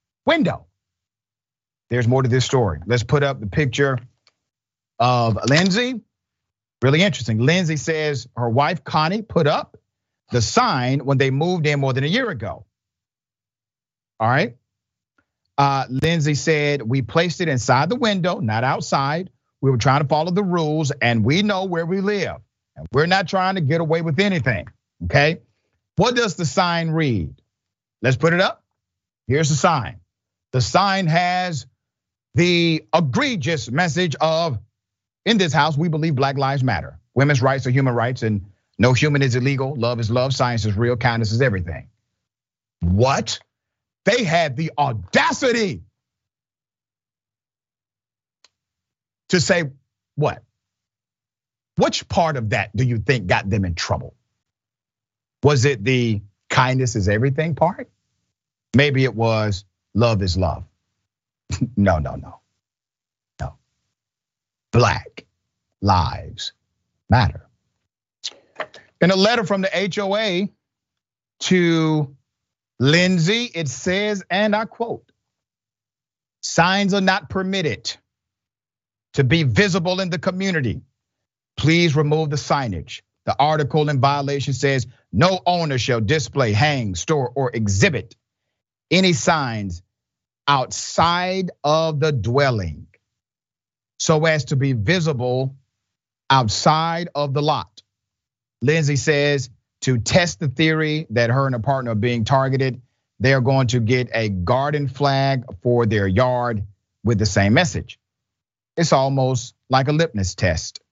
[SPEAKER 2] There's more to this story. Let's put up the picture of Lindsay. Really interesting. Lindsay says her wife, Connie, put up the sign when they moved in more than a year ago. All right. Lindsay said, we placed it inside the window, not outside. We were trying to follow the rules and we know where we live. And we're not trying to get away with anything, okay? What does the sign read? Let's put it up. Here's the sign. The sign has the egregious message of, in this house, we believe Black Lives Matter. Women's rights are human rights and no human is illegal. Love is love, science is real, kindness is everything. What? They had the audacity to say what? Which part of that do you think got them in trouble? Was it the kindness is everything part? Maybe it was love is love. No. Black Lives Matter. In a letter from the HOA to Lindsay, it says, and I quote, signs are not permitted to be visible in the community. Please remove the signage. The article in violation says no owner shall display, hang, store, or exhibit any signs outside of the dwelling so as to be visible outside of the lot. Lindsay says to test the theory that her and her partner are being targeted, they are going to get a garden flag for their yard with the same message. It's almost like a litmus test.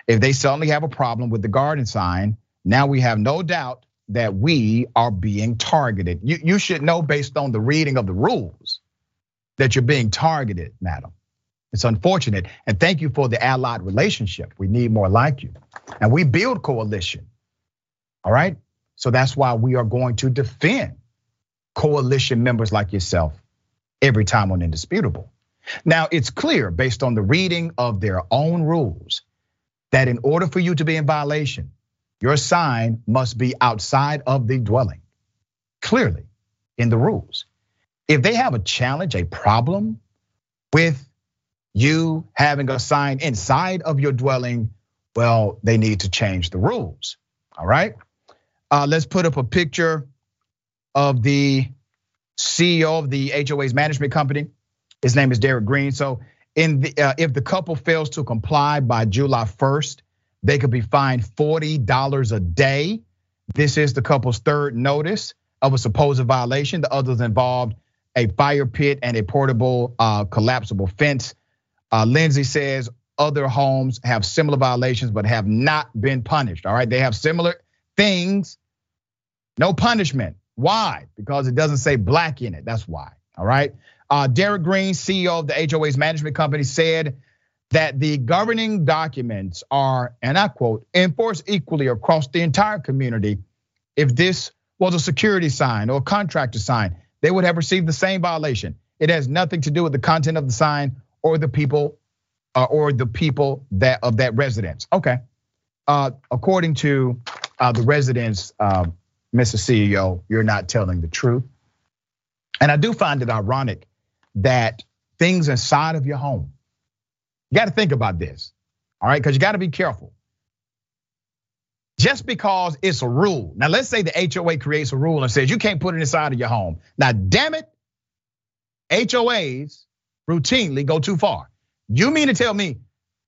[SPEAKER 2] If they suddenly have a problem with the garden sign, now we have no doubt that we are being targeted. You should know based on the reading of the rules that you're being targeted, madam. It's unfortunate. And thank you for the allied relationship. We need more like you. And we build coalition, all right? So that's why we are going to defend coalition members like yourself every time on Indisputable. Now, it's clear based on the reading of their own rules that in order for you to be in violation, your sign must be outside of the dwelling, clearly in the rules. If they have a challenge, a problem with you having a sign inside of your dwelling, well, they need to change the rules, all right? Let's put up a picture of the CEO of the HOA's management company. His name is Derek Green. So if the couple fails to comply by July 1st, they could be fined $40 a day. This is the couple's third notice of a supposed violation. The others involved a fire pit and a portable collapsible fence. Lindsay says other homes have similar violations but have not been punished, all right? They have similar things, no punishment. Why? Because it doesn't say black in it, that's why, all right? Derek Green, CEO of the HOA's management company, said that the governing documents are, and I quote, enforced equally across the entire community. If this was a security sign or a contractor sign, they would have received the same violation. It has nothing to do with the content of the sign or the people that of that residence. Okay, according to the residents, Mr. CEO, you're not telling the truth. And I do find it ironic that things inside of your home, you got to think about this, all right? Because you got to be careful. Just because it's a rule. Now, let's say the HOA creates a rule and says you can't put it inside of your home. Now, damn it, HOAs routinely go too far. You mean to tell me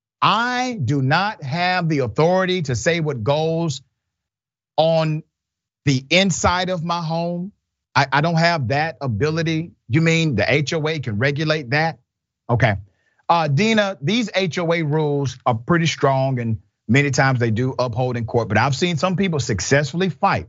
[SPEAKER 2] I do not have the authority to say what goes on the inside of my home? I don't have that ability. You mean the HOA can regulate that? Okay. Dina, these HOA rules are pretty strong and many times they do uphold in court, but I've seen some people successfully fight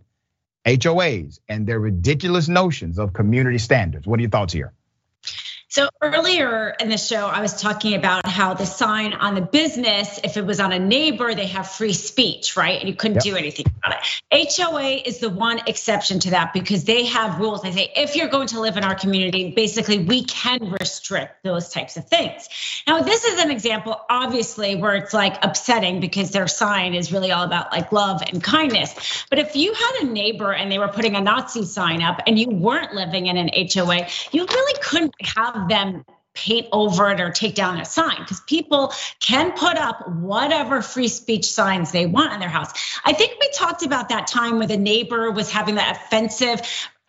[SPEAKER 2] HOAs and their ridiculous notions of community standards. What are your thoughts here?
[SPEAKER 3] So earlier in the show, I was talking about how the sign on the business, if it was on a neighbor, they have free speech, right? And you couldn't do anything about it. HOA is the one exception to that because they have rules. They say, if you're going to live in our community, basically we can restrict those types of things. Now, this is an example, obviously, where it's like upsetting because their sign is really all about like love and kindness. But if you had a neighbor and they were putting a Nazi sign up and you weren't living in an HOA, you really couldn't have them paint over it or take down a sign because people can put up whatever free speech signs they want in their house. I think we talked about that time where the neighbor was having that offensive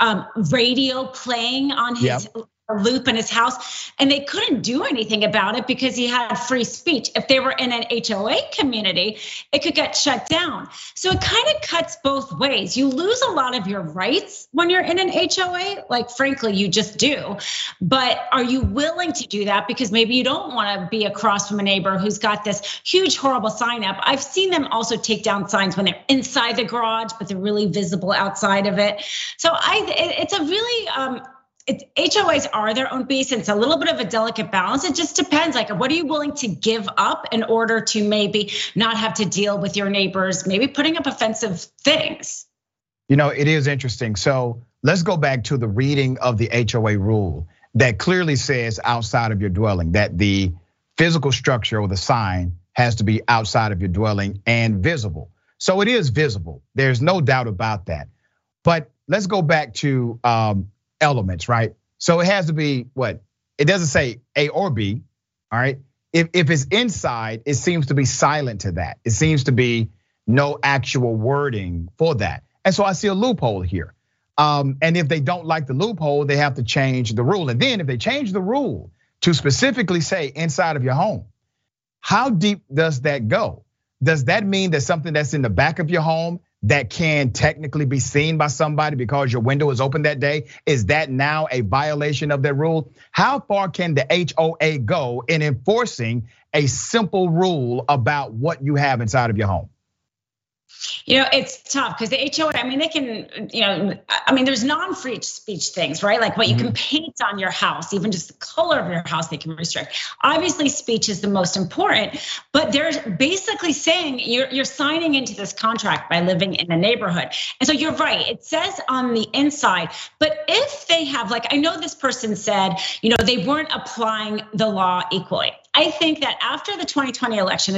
[SPEAKER 3] radio playing on his loop in his house, and they couldn't do anything about it because he had free speech. If they were in an HOA community, it could get shut down. So it kind of cuts both ways. You lose a lot of your rights when you're in an HOA, like frankly, you just do. But are you willing to do that? Because maybe you don't want to be across from a neighbor who's got this huge, horrible sign up. I've seen them also take down signs when they're inside the garage, but they're really visible outside of it. So it's a really, HOAs are their own beast, and it's a little bit of a delicate balance. It just depends, like what are you willing to give up in order to maybe not have to deal with your neighbors, maybe putting up offensive things.
[SPEAKER 2] You know, it is interesting. So let's go back to the reading of the HOA rule that clearly says outside of your dwelling, that the physical structure or the sign has to be outside of your dwelling and visible. So it is visible. There's no doubt about that. But let's go back to elements, right? So it has to be what? It doesn't say A or B, all right? If it's inside, it seems to be silent to that. It seems to be no actual wording for that. And so I see a loophole here. And if they don't like the loophole, they have to change the rule. And then if they change the rule to specifically say inside of your home, how deep does that go? Does that mean that something that's in the back of your home that can technically be seen by somebody because your window is open that day? Is that now a violation of their rule? How far can the HOA go in enforcing a simple rule about what you have inside of your home?
[SPEAKER 3] It's tough because the HOA, they can, there's non-free speech things, right? Like what you can paint on your house, even just the color of your house, they can restrict. Obviously, speech is the most important, but they're basically saying you're signing into this contract by living in the neighborhood. And so you're right, it says on the inside, but if they have, like, I know this person said, they weren't applying the law equally. I think that after the 2020 election,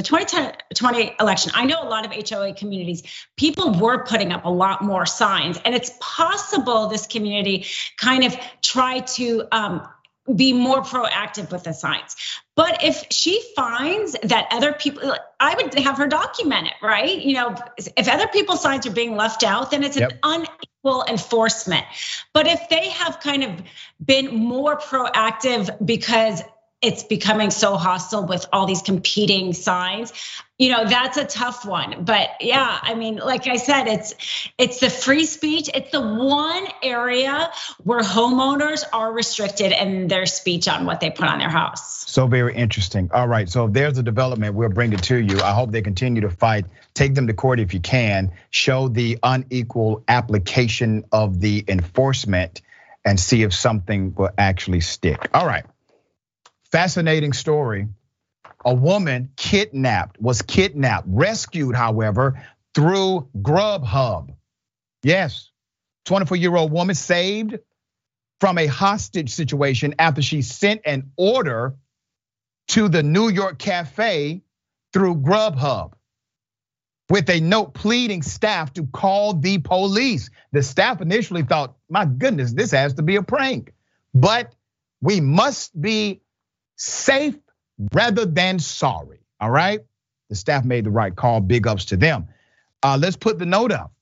[SPEAKER 3] I know a lot of HOA communities, people were putting up a lot more signs, and it's possible this community kind of tried to be more proactive with the signs. But if she finds that other people, I would have her document it, right? If other people's signs are being left out, then it's an unequal enforcement. But if they have kind of been more proactive because it's becoming so hostile with all these competing signs, that's a tough one. But yeah, like I said, it's the free speech. It's the one area where homeowners are restricted in their speech on what they put on their house.
[SPEAKER 2] So very interesting. All right, so if there's a development, we'll bring it to you. I hope they continue to fight. Take them to court if you can. Show the unequal application of the enforcement and see if something will actually stick. All right. Fascinating story. A woman was kidnapped, rescued, however, through Grubhub. Yes, 24-year-old woman saved from a hostage situation after she sent an order to the New York cafe through Grubhub with a note pleading staff to call the police. The staff initially thought, my goodness, this has to be a prank, but we must be safe rather than sorry, all right? The staff made the right call, big ups to them. Let's put the note up.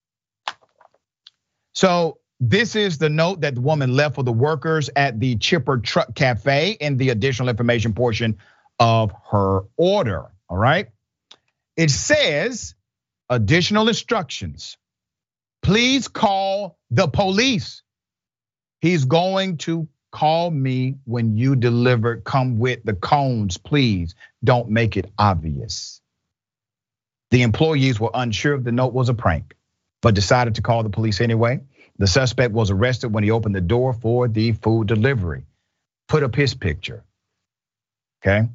[SPEAKER 2] So this is the note that the woman left for the workers at the Chipper Truck Cafe in the additional information portion of her order, all right? It says, additional instructions. Please call the police. He's going to call me when you deliver. Come with the cones, please. Don't make it obvious. The employees were unsure if the note was a prank, but decided to call the police anyway. The suspect was arrested when he opened the door for the food delivery. Put up his picture, okay?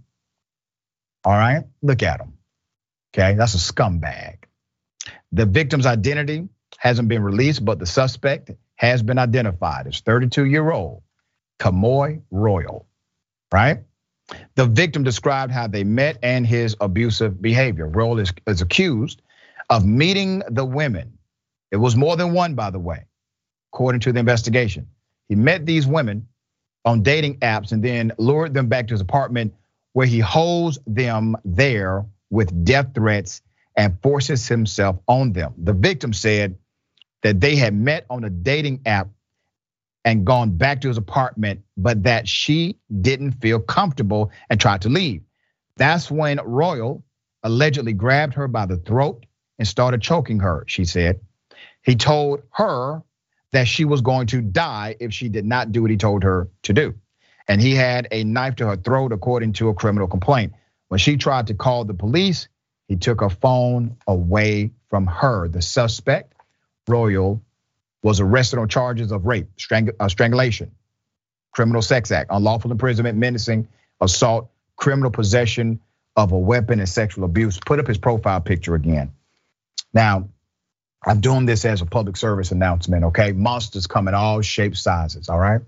[SPEAKER 2] All right, look at him, okay? That's a scumbag. The victim's identity hasn't been released, but the suspect has been identified as 32-year-old Kamoy Royal, right? The victim described how they met and his abusive behavior. Royal is accused of meeting the women. It was more than one, by the way, according to the investigation. He met these women on dating apps and then lured them back to his apartment where he holds them there with death threats and forces himself on them. The victim said that they had met on a dating app and gone back to his apartment, but that she didn't feel comfortable and tried to leave. That's when Royal allegedly grabbed her by the throat and started choking her, she said. He told her that she was going to die if she did not do what he told her to do. And he had a knife to her throat, according to a criminal complaint. When she tried to call the police, he took her phone away from her. The suspect, Royal, was arrested on charges of rape, strangulation, criminal sex act, unlawful imprisonment, menacing, assault, criminal possession of a weapon, and sexual abuse. Put up his profile picture again. Now, I'm doing this as a public service announcement, okay? Monsters come in all shapes, sizes, all right?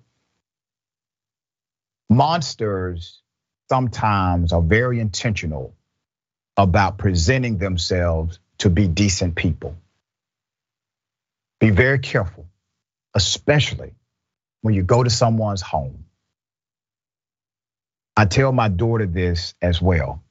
[SPEAKER 2] Monsters sometimes are very intentional about presenting themselves to be decent people. Be very careful, especially when you go to someone's home. I tell my daughter this as well.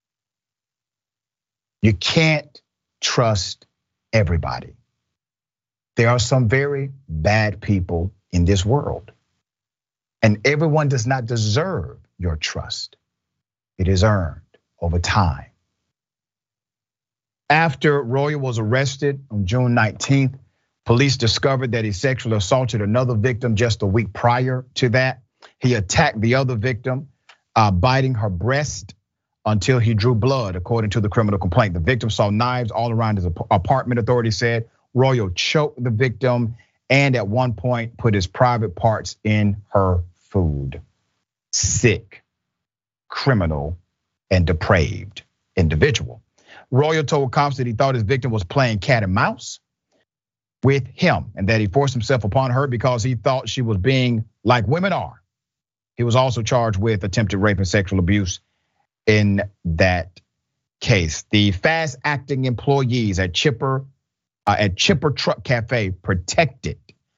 [SPEAKER 2] You can't trust everybody. There are some very bad people in this world, and everyone does not deserve your trust. It is earned over time. After Royal was arrested on June 19th, police discovered that he sexually assaulted another victim just a week prior to that. He attacked the other victim, biting her breast until he drew blood, according to the criminal complaint. The victim saw knives all around his apartment, authorities said. Royal choked the victim and at one point put his private parts in her food. Sick, criminal, and depraved individual. Royal told cops that he thought his victim was playing cat and mouse with him and that he forced himself upon her because he thought she was being like women are. He was also charged with attempted rape and sexual abuse in that case. The fast-acting employees at Chipper Truck Cafe protected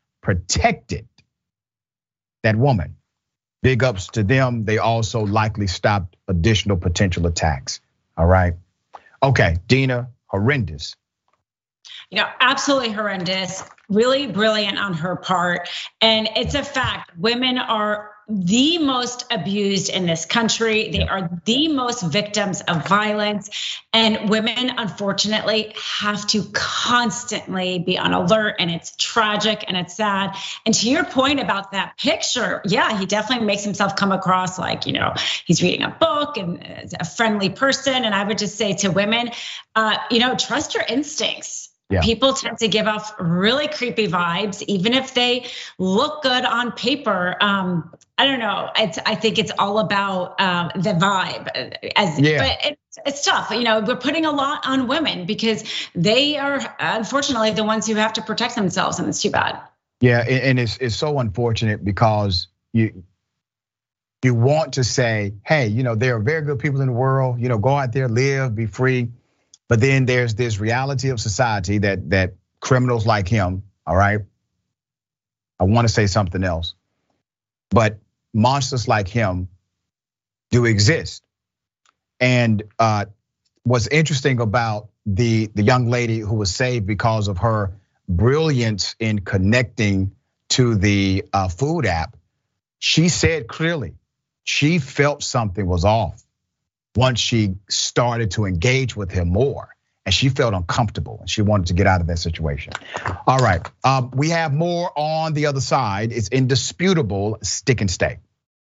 [SPEAKER 2] that woman. Big ups to them. They also likely stopped additional potential attacks. All right. Okay, Dina, horrendous.
[SPEAKER 3] Absolutely horrendous. Really brilliant on her part. And it's a fact. Women are the most abused in this country. They are the most victims of violence. And women, unfortunately, have to constantly be on alert. And it's tragic and it's sad. And to your point about that picture, yeah, he definitely makes himself come across like, he's reading a book and a friendly person. And I would just say to women, trust your instincts. Yeah. People tend to give off really creepy vibes, even if they look good on paper. I don't know. I think it's all about the vibe. But it's tough. We're putting a lot on women because they are unfortunately the ones who have to protect themselves, and it's too bad.
[SPEAKER 2] Yeah, and it's so unfortunate because you want to say, hey, there are very good people in the world. Go out there, live, be free. But then there's this reality of society that criminals like him, all right? I want to say something else, but monsters like him do exist. And what's interesting about the young lady who was saved because of her brilliance in connecting to the food app, she said clearly she felt something was off once she started to engage with him more, and she felt uncomfortable and she wanted to get out of that situation. All right, we have more on the other side. It's indisputable. Stick and stay.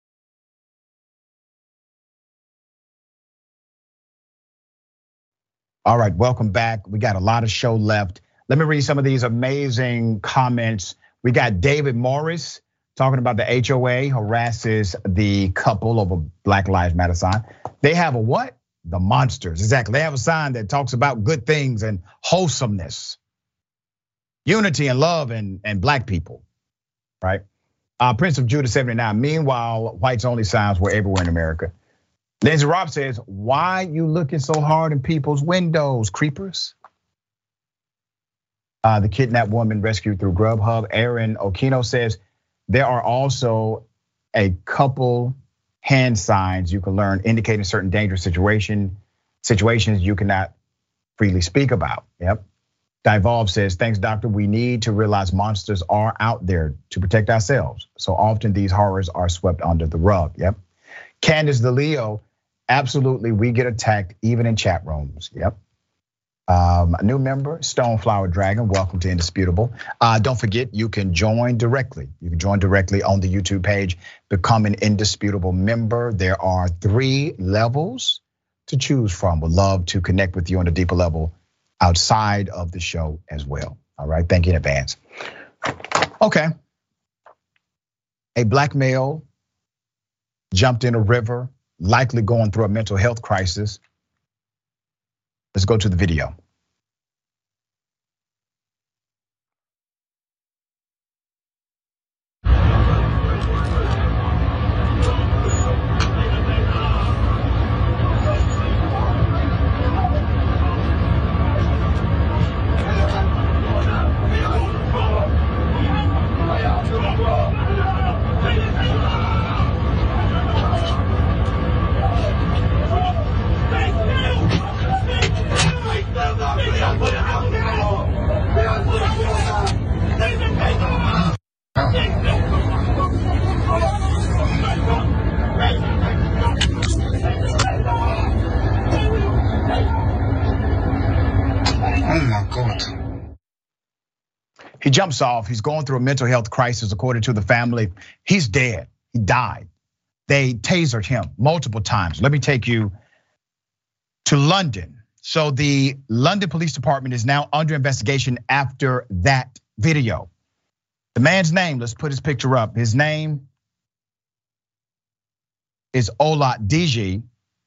[SPEAKER 2] All right, welcome back. We got a lot of show left. Let me read some of these amazing comments. We got David Morris talking about the HOA harasses the couple over Black Lives Matter sign. They have a what? The monsters, exactly. They have a sign that talks about good things and wholesomeness, unity and love and black people, right? Prince of Judah 79, meanwhile, whites only signs were everywhere in America. Lindsay Robb says, why you looking so hard in people's windows, creepers? The kidnapped woman rescued through Grubhub. Aaron Okino says, there are also a couple hand signs you can learn indicating certain dangerous situations you cannot freely speak about. Yep. Divolve says, thanks, doctor. We need to realize monsters are out there to protect ourselves. So often these horrors are swept under the rug. Yep. Candace DeLeo, absolutely, we get attacked even in chat rooms. Yep. A new member, Stoneflower Dragon, welcome to Indisputable. Don't forget, you can join directly. You can join directly on the YouTube page, become an Indisputable member. There are 3 levels to choose from. Would love to connect with you on a deeper level outside of the show as well. All right, thank you in advance. Okay, a black male jumped in a river, likely going through a mental health crisis. Let's go to the video.
[SPEAKER 10] Thank you.
[SPEAKER 2] He jumps off. He's going through a mental health crisis, according to the family. He's dead. He died. They tasered him multiple times. Let me take you to London. So the London Police Department is now under investigation after that video. The man's name, let's put his picture up. His name is Oladeji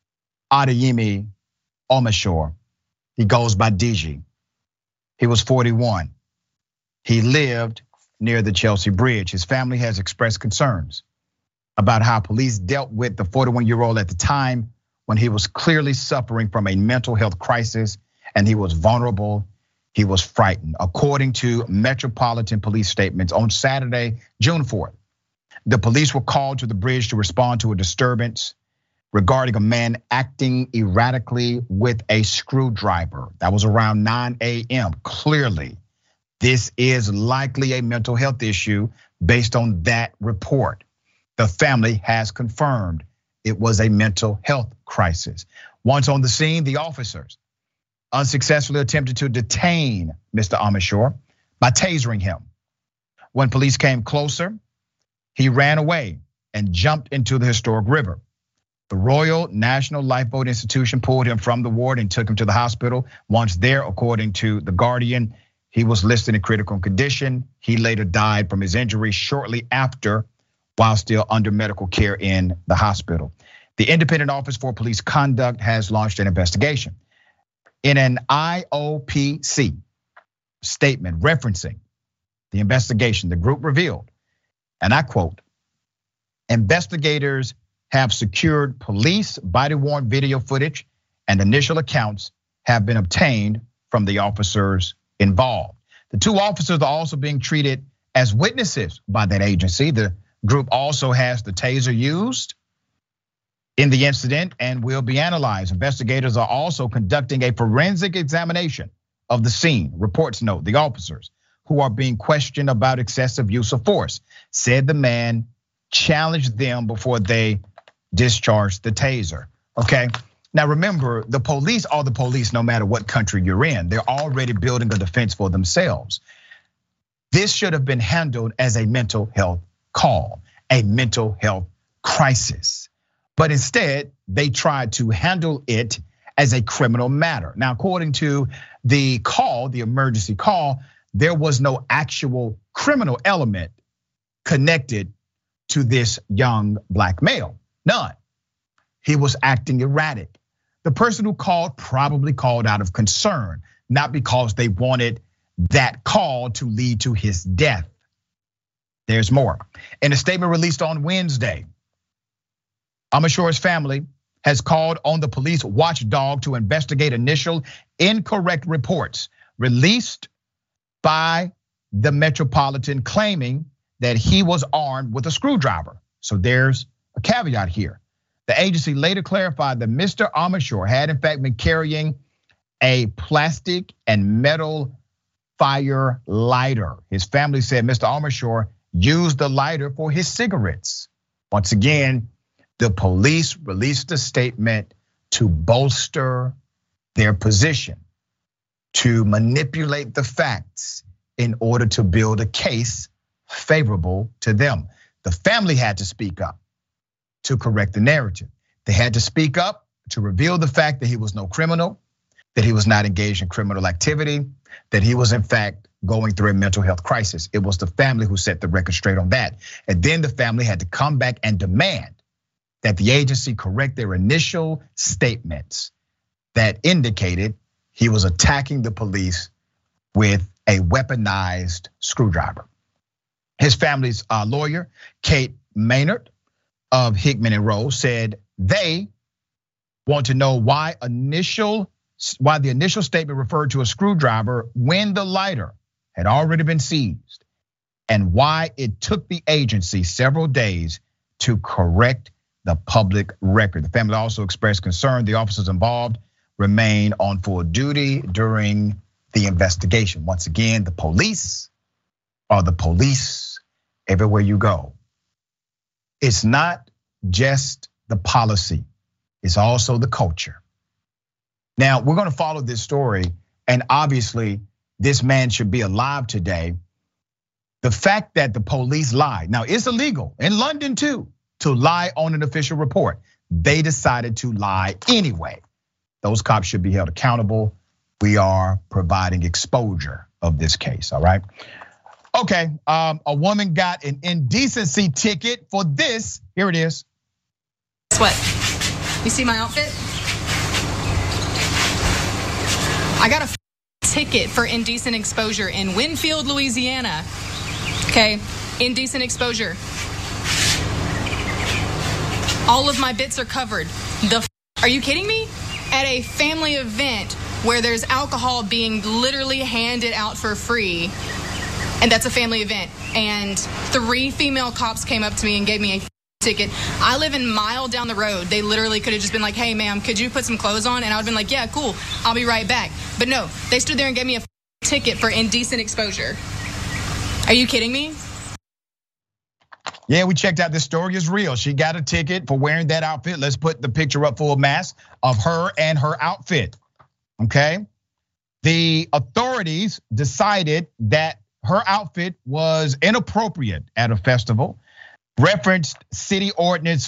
[SPEAKER 2] Adeyemi Omashore. He goes by DG. He was 41. He lived near the Chelsea Bridge. His family has expressed concerns about how police dealt with the 41-year-old at the time when he was clearly suffering from a mental health crisis and he was vulnerable, he was frightened. According to Metropolitan Police statements on Saturday, June 4th, the police were called to the bridge to respond to a disturbance regarding a man acting erratically with a screwdriver. That was around 9 a.m. Clearly, this is likely a mental health issue based on that report. The family has confirmed it was a mental health crisis. Once on the scene, the officers unsuccessfully attempted to detain Mr. Omashore by tasering him. When police came closer, he ran away and jumped into the historic river. The Royal National Lifeboat Institution pulled him from the ward and took him to the hospital. Once there, according to The Guardian, he was listed in critical condition. He later died from his injuries shortly after, while still under medical care in the hospital. The Independent Office for Police Conduct has launched an investigation. In an IOPC statement referencing the investigation, the group revealed, and I quote, investigators have secured police body-worn video footage and initial accounts have been obtained from the officers involved. The two officers are also being treated as witnesses by that agency. The group also has the taser used in the incident and will be analyzed. Investigators are also conducting a forensic examination of the scene. Reports note the officers who are being questioned about excessive use of force said the man challenged them before they discharged the taser. Okay, now remember, the police are the police no matter what country you're in. They're already building a defense for themselves. This should have been handled as a mental health call, a mental health crisis. But instead, they tried to handle it as a criminal matter. Now, according to the call, the emergency call, there was no actual criminal element connected to this young black male. None. He was acting erratic. The person who called probably called out of concern, not because they wanted that call to lead to his death. There's more. In a statement released on Wednesday, Omashore's family has called on the police watchdog to investigate initial incorrect reports released by the Metropolitan claiming that he was armed with a screwdriver. So there's a caveat here. The agency later clarified that Mr. Omashore had in fact been carrying a plastic and metal fire lighter. His family said Mr. Omashore used the lighter for his cigarettes. Once again, the police released a statement to bolster their position, to manipulate the facts in order to build a case favorable to them. The family had to speak up to correct the narrative. They had to speak up to reveal the fact that he was no criminal, that he was not engaged in criminal activity, that he was in fact going through a mental health crisis. It was the family who set the record straight on that. And then the family had to come back and demand that the agency correct their initial statements that indicated he was attacking the police with a weaponized screwdriver. His family's lawyer, Kate Maynard of Hickman and Rose, said they want to know why the initial statement referred to a screwdriver when the lighter had already been seized, and why it took the agency several days to correct the public record. The family also expressed concern the officers involved remain on full duty during the investigation. Once again, the police are the police everywhere you go. It's not just the policy, it's also the culture. Now, we're gonna follow this story, and obviously, this man should be alive today. The fact that the police lied. Now, it's illegal in London too to lie on an official report. They decided to lie anyway. Those cops should be held accountable. We are providing exposure of this case, all right? Okay, a woman got an indecency ticket for this. Here it is.
[SPEAKER 14] Guess what? You see my outfit? I got a ticket for indecent exposure in Winfield, Louisiana. Okay, indecent exposure. All of my bits are covered. Are you kidding me? At a family event where there's alcohol being literally handed out for free, and that's a family event, and 3 female cops came up to me and gave me a ticket. I live a mile down the road. They literally could have just been like, hey, ma'am, could you put some clothes on? And I would have been like, yeah, cool, I'll be right back. But no, they stood there and gave me a ticket for indecent exposure. Are you kidding me?
[SPEAKER 2] Yeah, we checked out this story is real. She got a ticket for wearing that outfit. Let's put the picture up full mass of her and her outfit, okay? The authorities decided that her outfit was inappropriate at a festival, referenced City Ordinance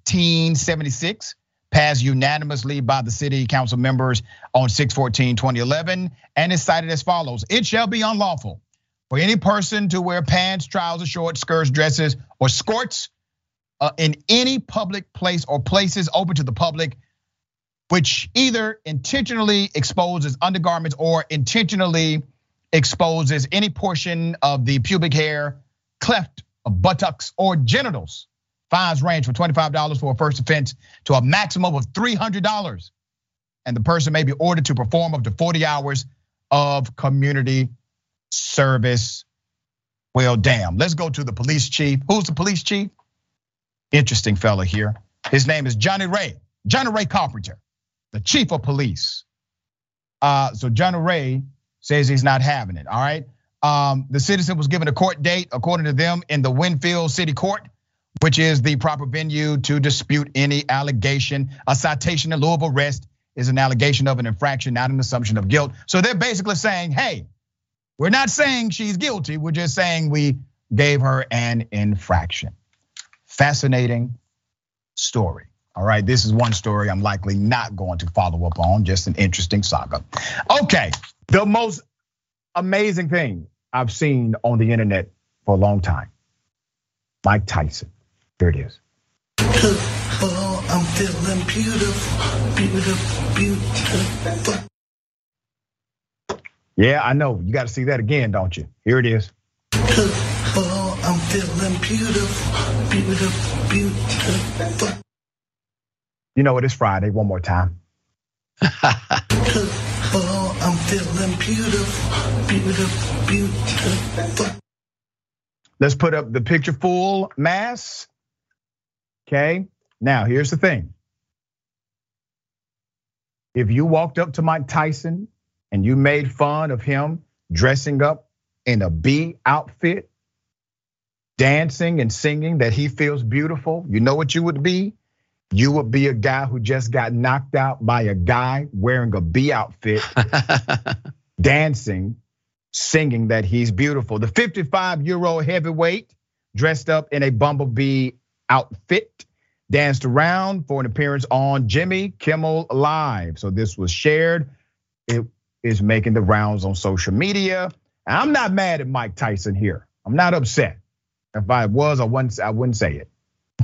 [SPEAKER 2] 1476, passed unanimously by the city council members on 6/14/2011, and is cited as follows. It shall be unlawful for any person to wear pants, trousers, shorts, skirts, dresses, or skirts in any public place or places open to the public, which either intentionally exposes undergarments or intentionally exposes any portion of the pubic hair, cleft of buttocks, or genitals. Fines range from $25 for a first offense to a maximum of $300. And the person may be ordered to perform up to 40 hours of community service. Well, damn. Let's go to the police chief. Who's the police chief? Interesting fella here. His name is Johnny Ray Carpenter, the chief of police. So Johnny Ray says he's not having it, all right? The citizen was given a court date, according to them, in the Winfield City Court, which is the proper venue to dispute any allegation. A citation in lieu of arrest is an allegation of an infraction, not an assumption of guilt. So they're basically saying, hey, we're not saying she's guilty. We're just saying we gave her an infraction. Fascinating story. All right, this is one story I'm likely not going to follow up on, just an interesting saga. Okay, the most amazing thing I've seen on the internet for a long time. Mike Tyson, here it is.
[SPEAKER 10] Oh, I'm feeling beautiful, beautiful, beautiful.
[SPEAKER 2] Yeah, I know, you gotta see that again, don't you? Here it is.
[SPEAKER 10] Oh, I'm feeling beautiful, beautiful, beautiful.
[SPEAKER 2] You know it is Friday, one more time.
[SPEAKER 10] Oh, I'm feeling beautiful, beautiful, beautiful.
[SPEAKER 2] Let's put up the picture full mass. Okay, now here's the thing. If you walked up to Mike Tyson and you made fun of him dressing up in a B outfit, dancing and singing that he feels beautiful, you know what you would be? You would be a guy who just got knocked out by a guy wearing a B outfit, dancing, singing that he's beautiful. The 55-year-old heavyweight dressed up in a Bumblebee outfit danced around for an appearance on Jimmy Kimmel Live. So this was shared. It is making the rounds on social media. I'm not mad at Mike Tyson here. I'm not upset. If I was, I wouldn't say it.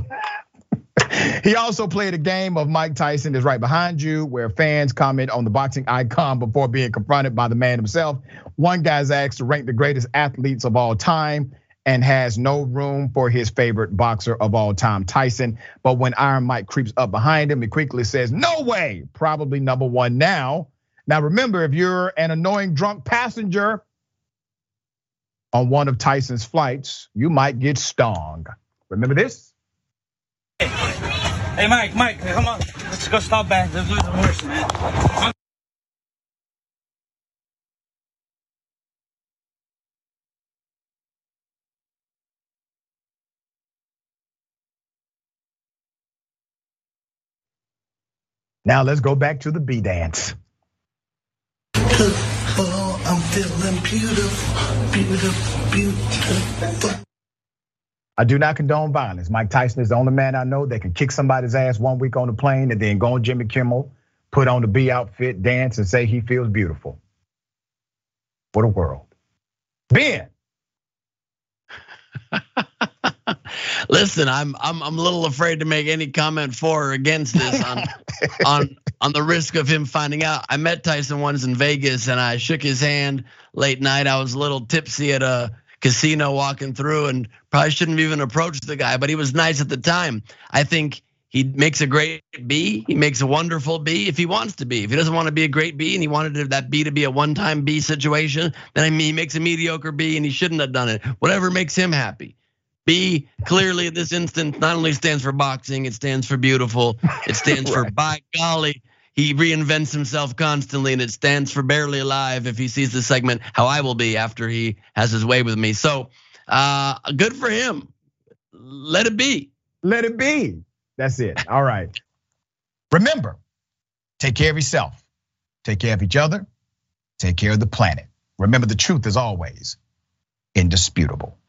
[SPEAKER 2] He also played a game of Mike Tyson is right behind you, where fans comment on the boxing icon before being confronted by the man himself. One guy's asked to rank the greatest athletes of all time and has no room for his favorite boxer of all time, Tyson. But when Iron Mike creeps up behind him, he quickly says, no way, probably number one now. Now remember, if you're an annoying drunk passenger on one of Tyson's flights, you might get stung. Remember this?
[SPEAKER 15] Hey, Mike, come on. Let's go stop back. Let's lose the horse, man.
[SPEAKER 2] Now let's go back to the B dance.
[SPEAKER 10] Oh, I'm feeling beautiful, beautiful, beautiful.
[SPEAKER 2] I do not condone violence. Mike Tyson is the only man I know that can kick somebody's ass 1 week on the plane and then go on Jimmy Kimmel, put on the B outfit, dance, and say he feels beautiful. What a world. Ben.
[SPEAKER 16] Listen, I'm a little afraid to make any comment for or against this on the risk of him finding out. I met Tyson once in Vegas and I shook his hand late night. I was a little tipsy at a casino walking through and probably shouldn't have even approached the guy, but he was nice at the time. I think he makes a great B. He makes a wonderful B if he wants to be. If he doesn't want to be a great B and he wanted that B to be a one-time B situation, then he makes a mediocre B and he shouldn't have done it. Whatever makes him happy. B clearly in this instance not only stands for boxing, it stands for beautiful. It stands for by golly. He reinvents himself constantly, and it stands for barely alive if he sees the segment How I Will Be after he has his way with me. So good for him. Let it be.
[SPEAKER 2] Let it be. That's it. All right. Remember, take care of yourself. Take care of each other. Take care of the planet. Remember, the truth is always indisputable.